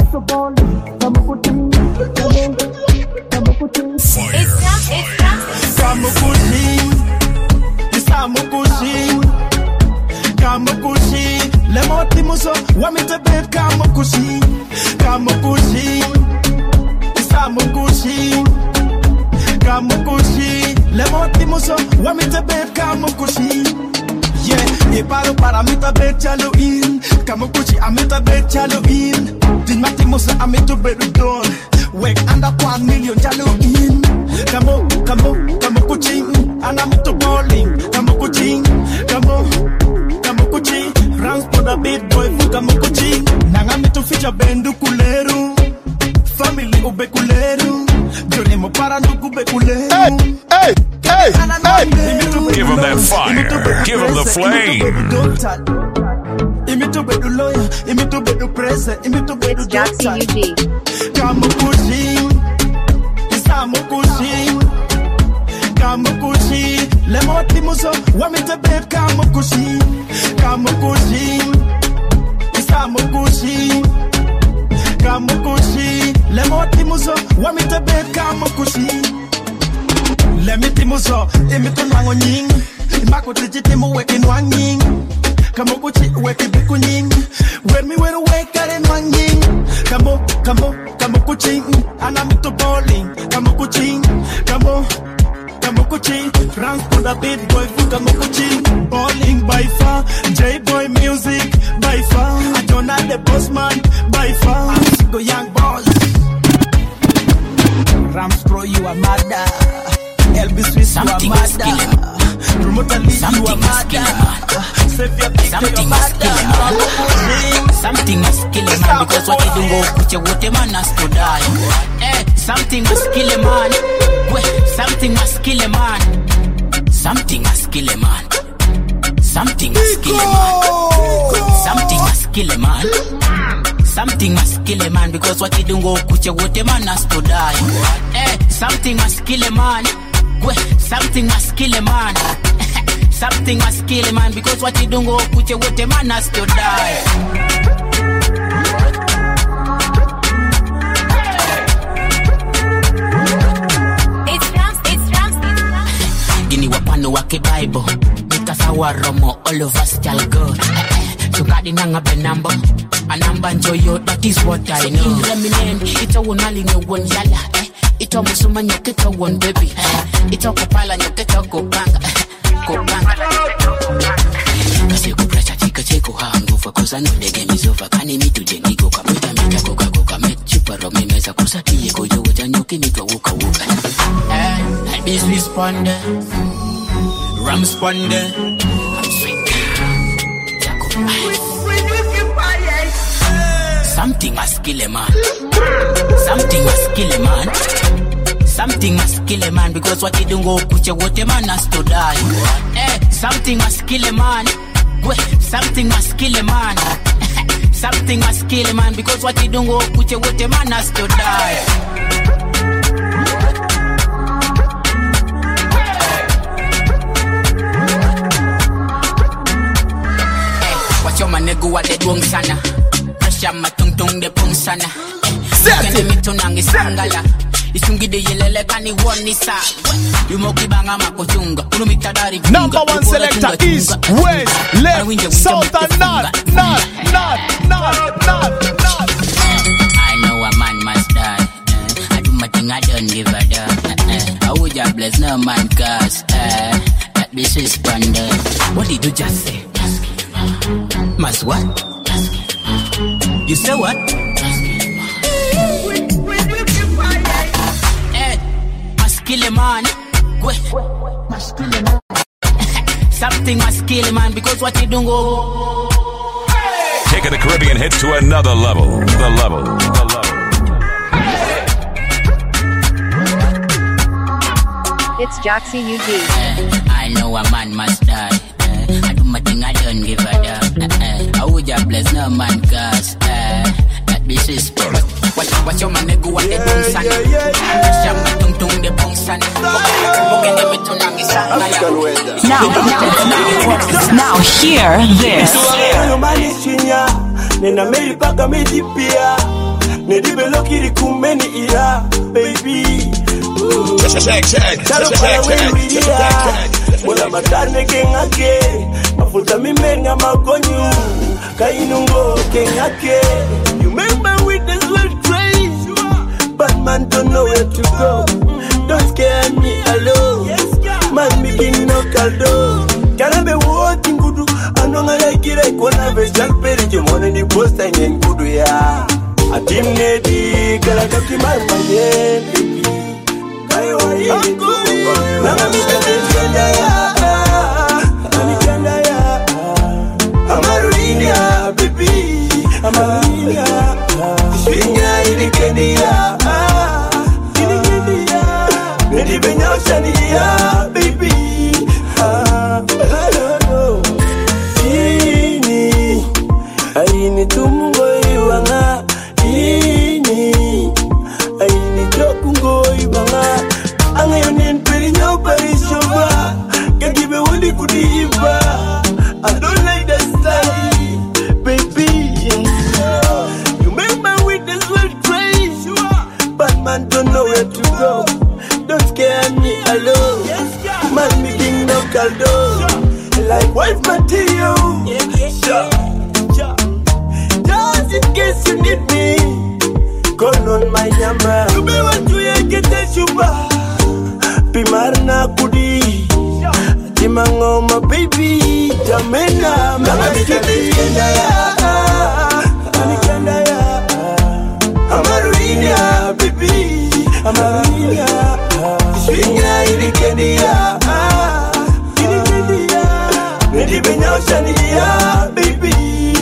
Something must kill a man. Something must kill a man. Something must kill a man because what he don't go put your what a man has to die. Something must kill a man. Something must kill a man. Something must kill a man because what he don't go put your what a man has to die. Wacho manego wa de duong sana. Pressure matung de pung sana. Kende mitunangi sangala. Isungi de yelele kani woni sa. Yumoki banga makochunga. Unumitadari kunga.
Number one selector is West, Left, South and North.
I know a man must die. I do my thing, I don't give a damn. I would just bless no man cause that bitch is splendid. What did you just say? Must what? You say what? Must kill a man. Must kill a man. Something must kill a man because what you don't go.
Taking the Caribbean hits to another level. The level.
It's Joxy UG.
I know a man must die. I do my thing, I don't give a damn. I would just bless no man cause that bitch is spirit. Watch your man go at the boom sana. Shama tung tung the boom sana.
Now hear this.
Nina meli paka mejipia Nedi belo kiri kumeni iya, baby. Mula matane kengake, mafuta mimenga makonyu, kainungo kengake. You make my weakness look crazy, but man don't know where to go. Don't scare me alone, man begin no caldo. Can I be walking good? I know I like it, I wanna be jump peri, you wanna be posting in good, yeah. I didn't need it, girl, I got you my baby. Amarunia, baby, Amarunia, Shinya ilikendia, ilikendia, nilibenya ushania, baby, ini, aini tumungo iwanga, ini, aini jokungo iwanga. Angayonin perinyo parishoba, kagibe wuli kudiba. I don't like that style, baby. You make my weakness look crazy, but man don't know where to go. Don't scare me alone, man making no caldo. Like wife material, just in case you need me, call on my number. You be what you get a shuba. Pimarna kudi Timango my baby Jamena Manikenda ya Manikenda ya Amarunia baby Amarunia Shinya ilikendia Ilikendia Nilibenya ushania baby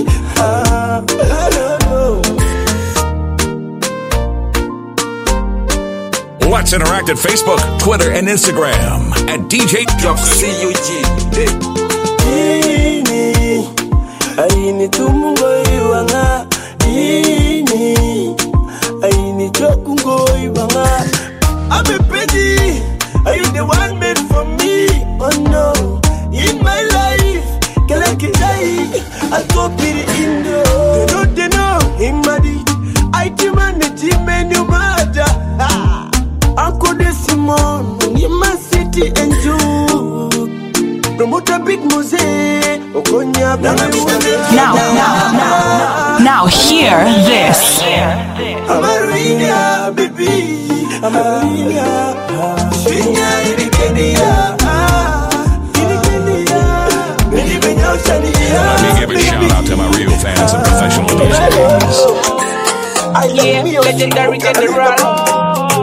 Let's interact at Facebook, Twitter, and Instagram at DJ CUG.
Ini, aini tumungo iwanga. Ini, aini chokungo iwanga. I'm a pretty, are you the one made for me? Oh no, in my life, kelakidai, I go piri indo. They know, himadi, I demand the Jimenu Mada. Uncle Simon, in my city and you promote a big mosaic.
Now hear this.
Amarunia, baby, Amarunia, Shinya ilikendia, ilikendia, nilibenya ushania.
Let me give a shout out to my real fans and professional DJs.
Yeah, legendary general.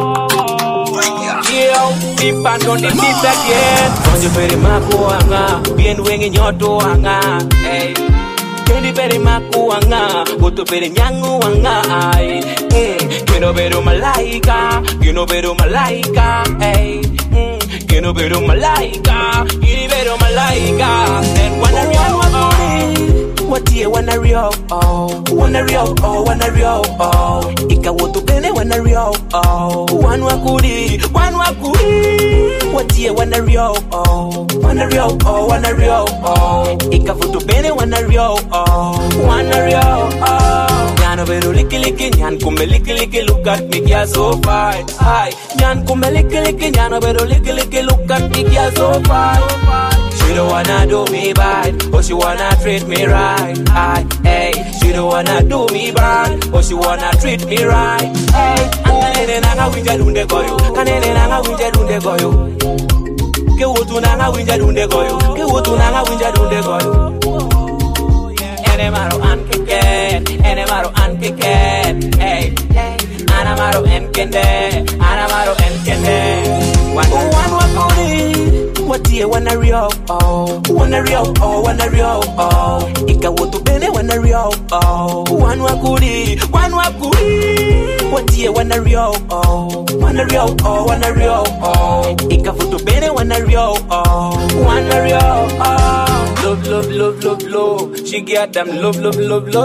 Deep and on the beat again. Onjo peri makuanga, bien wengi nyoto anga. Hey, kendi peri makuanga, boto peri nyangu anga. Ay, kino beru malaika, kino beru malaika. Hey, kino beru malaika, kini beru malaika. Then wanna real what you wanna real oh, wanna real oh, wanna real oh. Ika woto pene wanna real oh, one wakuri. What you wanna real oh, wanna real oh, wanna real oh. Ika woto pene wanna real oh, wanna real oh. Nyano beru liki nyan kumbe liki look at me kia so fine. Hi, nyan kumbe liki nyano beru liki look at me kia so fine. She don't wanna do me bad, or she wanna treat me right. Hey, she don't wanna do me bad, or she wanna treat me right. Hey, kanene nanga winja dunde goyo, kanene nanga winja dunde goyo. Ke wotu nanga winja dunde goyo, ke wotu nanga winja dunde goyo. Enemaro ankeken, enemaro ankeken. Hey, anamaro enkende, anamaro enkende. One wakuri. What you wanna real oh, wanna real oh, wanna real oh. Ika wotu bene wanna real oh, one wakuri. What you wanna real oh, wanna real oh, wanna real oh. Ika wotu bene wanna real oh, wanna real oh. Love, she got them love. Love.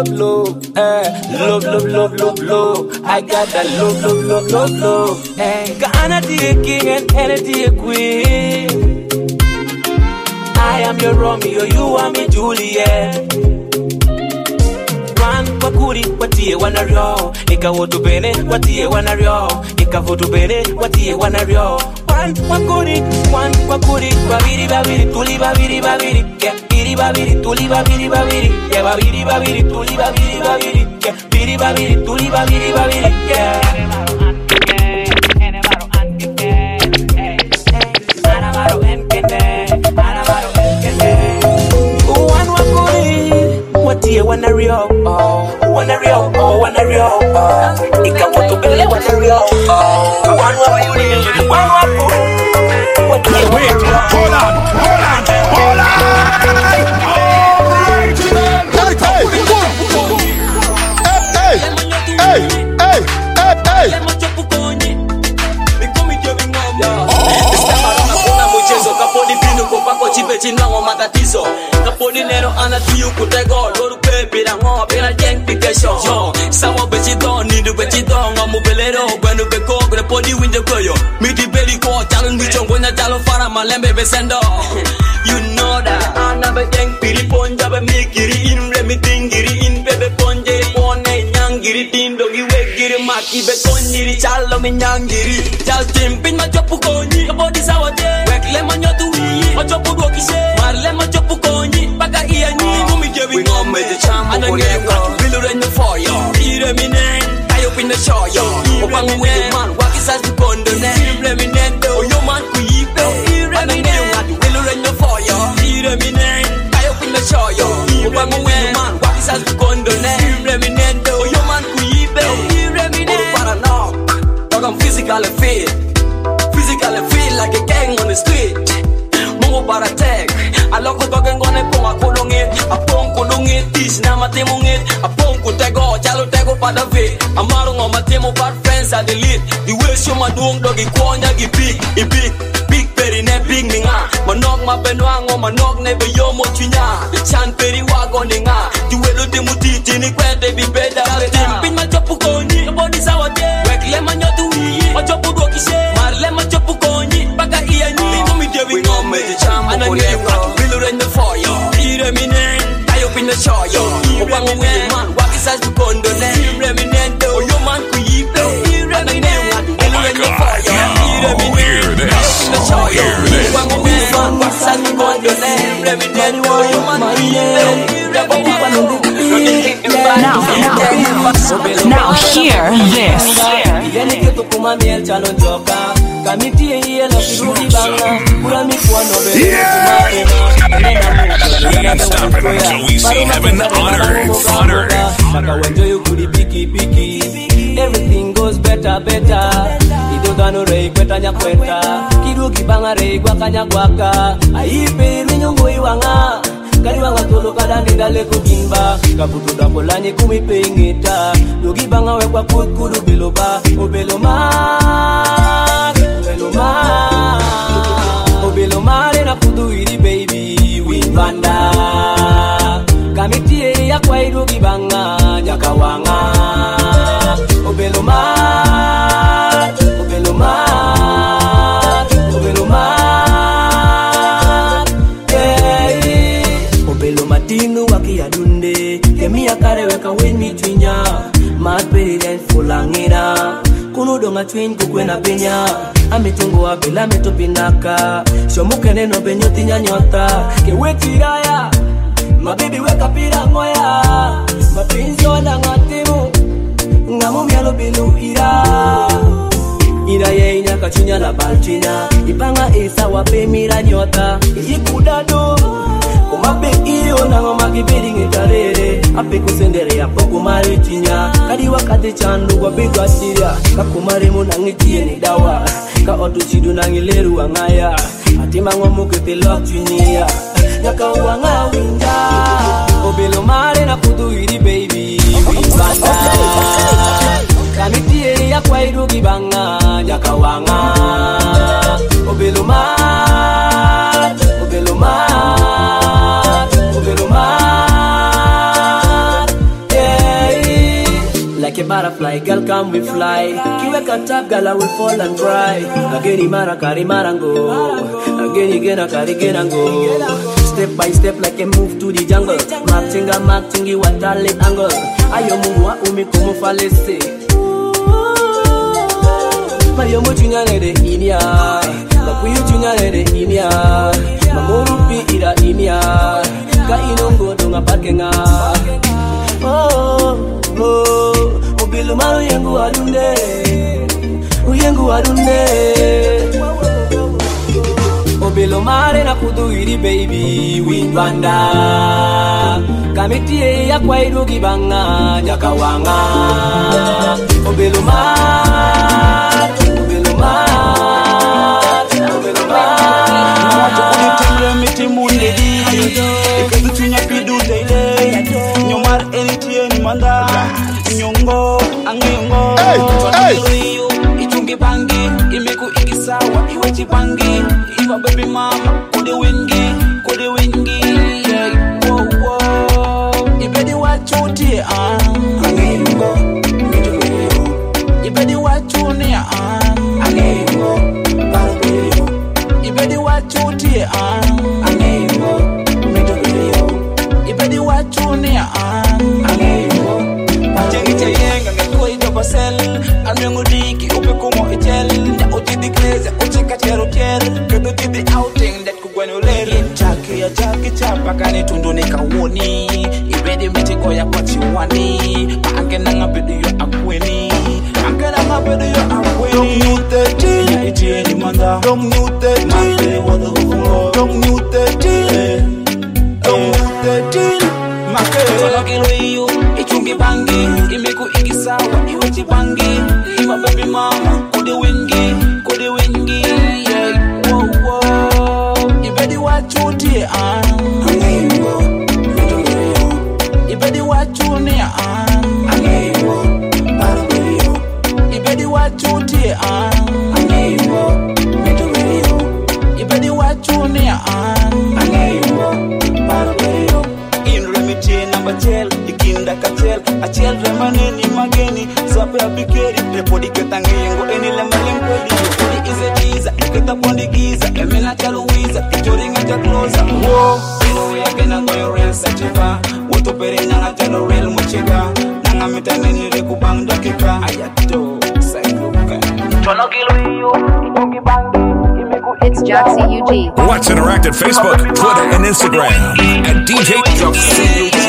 I got that love. Hey, Ghana the king and Kennedy the queen. I am your Romeo, you are me Juliet. Run for wakuri watie wanario ikawoto bene watie wanario ikavutu bene watie wanario wakuri babiri babiri tuli babiri babiri biri babiri tuli babiri babiri babiri babiri tuli babiri babiri biri babiri tuli babiri babiri watie wanario ikawoto bene wanario
Wait, hold on.
Chinango matatizo kaponi nero anatiu kutego loru pepe na ngo pera jeng pication yo sawo bechido nindu bechido ngo belero gwenu beko gre podi winje koyo midi beli ko talon mi chongo na talo fara malembe besendo you know that anabe jeng piri ponja be mikiri in re mitingiri in bebe ponje pone nyangiri dindo giwe giri maki be konjiri chalo mi nyangiri chal timpin ma chopu konyi body sawo je wekle manyotu ochopu dokise marle machopu konyi baka iya nyi mumi jebi ngome de chamo anange ngatu bilu renyo for yo ire minen tayo pinna show yo opangu we man wakisa dukondo ne ire minen do yo man kuipe ire minen ngatu bilu renyo for yo ire minen tayo pinna show yo opangu we man wakisa dukondo ne ire minen do yo man kuipe ire minen para no dog I'm physically feel like a gang on the street para tek aloko token gone ponga kolonge apong kolonge tis na matemunge apong kutego chalo tego pada ve amaro ngo matemo par friends at the lead the way show madung dogi konya gi big peri ne big ninga manok mabenwa ngo manok ne be yo mo chinya chan peri wago ninga the way do demuti tini kwete bi beda timpin ma chopu konyi body sawate wekle manyotu wi ochopu dokise marle ma chopu konyi baka iya nyi mumi dewi ngome and I gave got bill in the fire. Ire minen, tayo pinna show yo. Opangu we man, wakis as to kondo ne. Ire minen do yo man kuipe. Ire minen got bill in the fire. Ire minen, tayo pinna show yo. Opangu we man, wakis as to kondo ne. Ire minen do yo man kuipe.
Now hear this.
Yeni kitu kumamiel chalo joka. Kamiti hiye la kirudi banga. Kura mikwano bele
Can't stop it until we see heaven on earth.
Maka wenjo you kudi piki. Everything goes better. Idogano rei kweta nyakweta. Kirugi banga rei gwaka nyakwaka. Aipe minyongo iwanga. Kariwanga tolo kadani dale kugimba. Kabutu dakolanye kumipengeta. Dogi banga wekwa kudu biloba. Obeloma na kudu iri baby windanda. Kamitie ya kwa irugi banga jakawanga. Obeloma Obeloma tinu waki adunde. Kemia kare weka weni twinya. Matperi den fulangira. Kuno donga twin kukwena penya. Ametungo abela metopinaka. Shomuke neno benyoti nyanyota. Kewetiraya mabibi weka pira ngoya. Mapinzi wana ngatimu ngamu mialo bilu ira ye inyaka chinya la balchinya. Ipanga isa wape mira nyota. Ikudado kumabe iyo nango magibiri ngitarere. Ape kusendere ya poku mari chinya. Kadi wakati chandu wapigwa siria. Kakumare munangitie ni dawa. Ka otu chidu nangileru angaya. Atima ngomu ketelok chinia. Nyaka uanga winda. Obelomare na kudu iri baby windanda. Kamitie ya kwa irugi banga jakawanga. Obelomare like a butterfly, girl come we fly. Kiweka tap, girl I will fall and cry. Ageni mara kari marango. Ageni gena kari genango.
Step by step like a move to the jungle. Martingi watale angle. Ayo muwa umi kumu falese. Mayo muchunya nede inia. Makuyu chunya nede inia. Mamurupi ira inia. Ka inongo donga parkenga. Oh, Obilu maru yengu adunde. Uyengu adunde. Obelo mare na kuduiri baby windwanda Kamitie ya kwa irugi banga Jakawanga Obelo mare Obelo mare Obelo mare
Mwacho kunitemre miti munde di Iketu chunya pidu daile Nyomar enitie ni manda Nyongo, angeyongo Ichungi bangi, imeku ikisawa, iwe chibangi Iwa baby mama, kude wingi, yeah, wow, wow Ibedi wachuti, angeyongo, mijuleyo Ibedi wachuni, angeyongo, barabeyo Ibedi wachuti, angeyongo, mijuleyo Ibedi wachuni, angeyongo, Jengi chayenga, ngekoi jobasel Almengu diki, upe kumo ichel Ya uti di kleze, uti kachero tiel Kedu ti di outing, that kugwenu leri Chaki ya chaki chapa, kani tundu ni kawoni Ibedi mitiko ya kwa chiwani Anke nanga bedu yo akweni Anke nanga bedu yo akweni Dom nyute ti, ya itie ni manda Dom nyute ti, mape wadu kufungo Dom nyute ti, Dom nyute ti Make Kono kilo iyo, ichungi bangi Imeku ikisawa, iwe chibangi Iwa baby mama, kude wingi, yeah, wow, wow Ibedi wachuti, angeyongo, mijuleyo Ibedi wachuni, angeyongo, barabeyo Ibedi wachuti, angeyongo, mijuleyo Ibedi wachuni, angeyongo, barabeyo Number 10, ikinda kachel Achel remaneni mageni Sape abikeri, repodi ketange yengo Eni lembalempodi Udi ize jiza, iketa pondi giza Emena chaluwiza, ichoringa cha closer Wow, ino ya kena goyo real sachiva Woto pere nanga chalo real muchiga Nanga mitaneni reku bang dakika Ayato, sailuka Chono kilo iyo, ichungi bangi
It's Jaxi UG.
Let's interact at Facebook, Twitter, and Instagram at DJ Jaxi UG.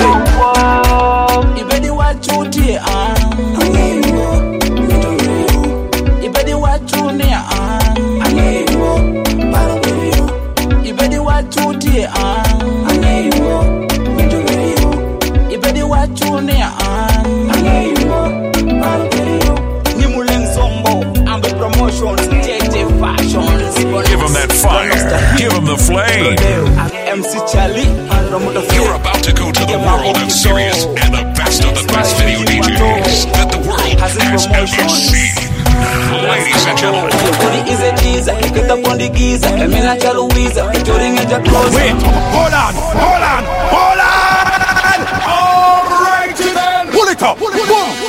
Ibedi wachuti, angeyongo, mijuleyo Ibedi wachuni, angeyongo, barabeyo Ibedi wachuti, angeyongo, mijuleyo Ibedi wachuni, angeyongo, barabeyo Nimuleng Zombo, Ambe Promotions, JJ Fashions
Give them that fire, give them the flame.
MC Charlie,
You're about to go to the world of serious and the best of the best video DJs that the world has ever seen. Ladies and gentlemen.
Wait, hold on. All right then.
Pull it up. Boom.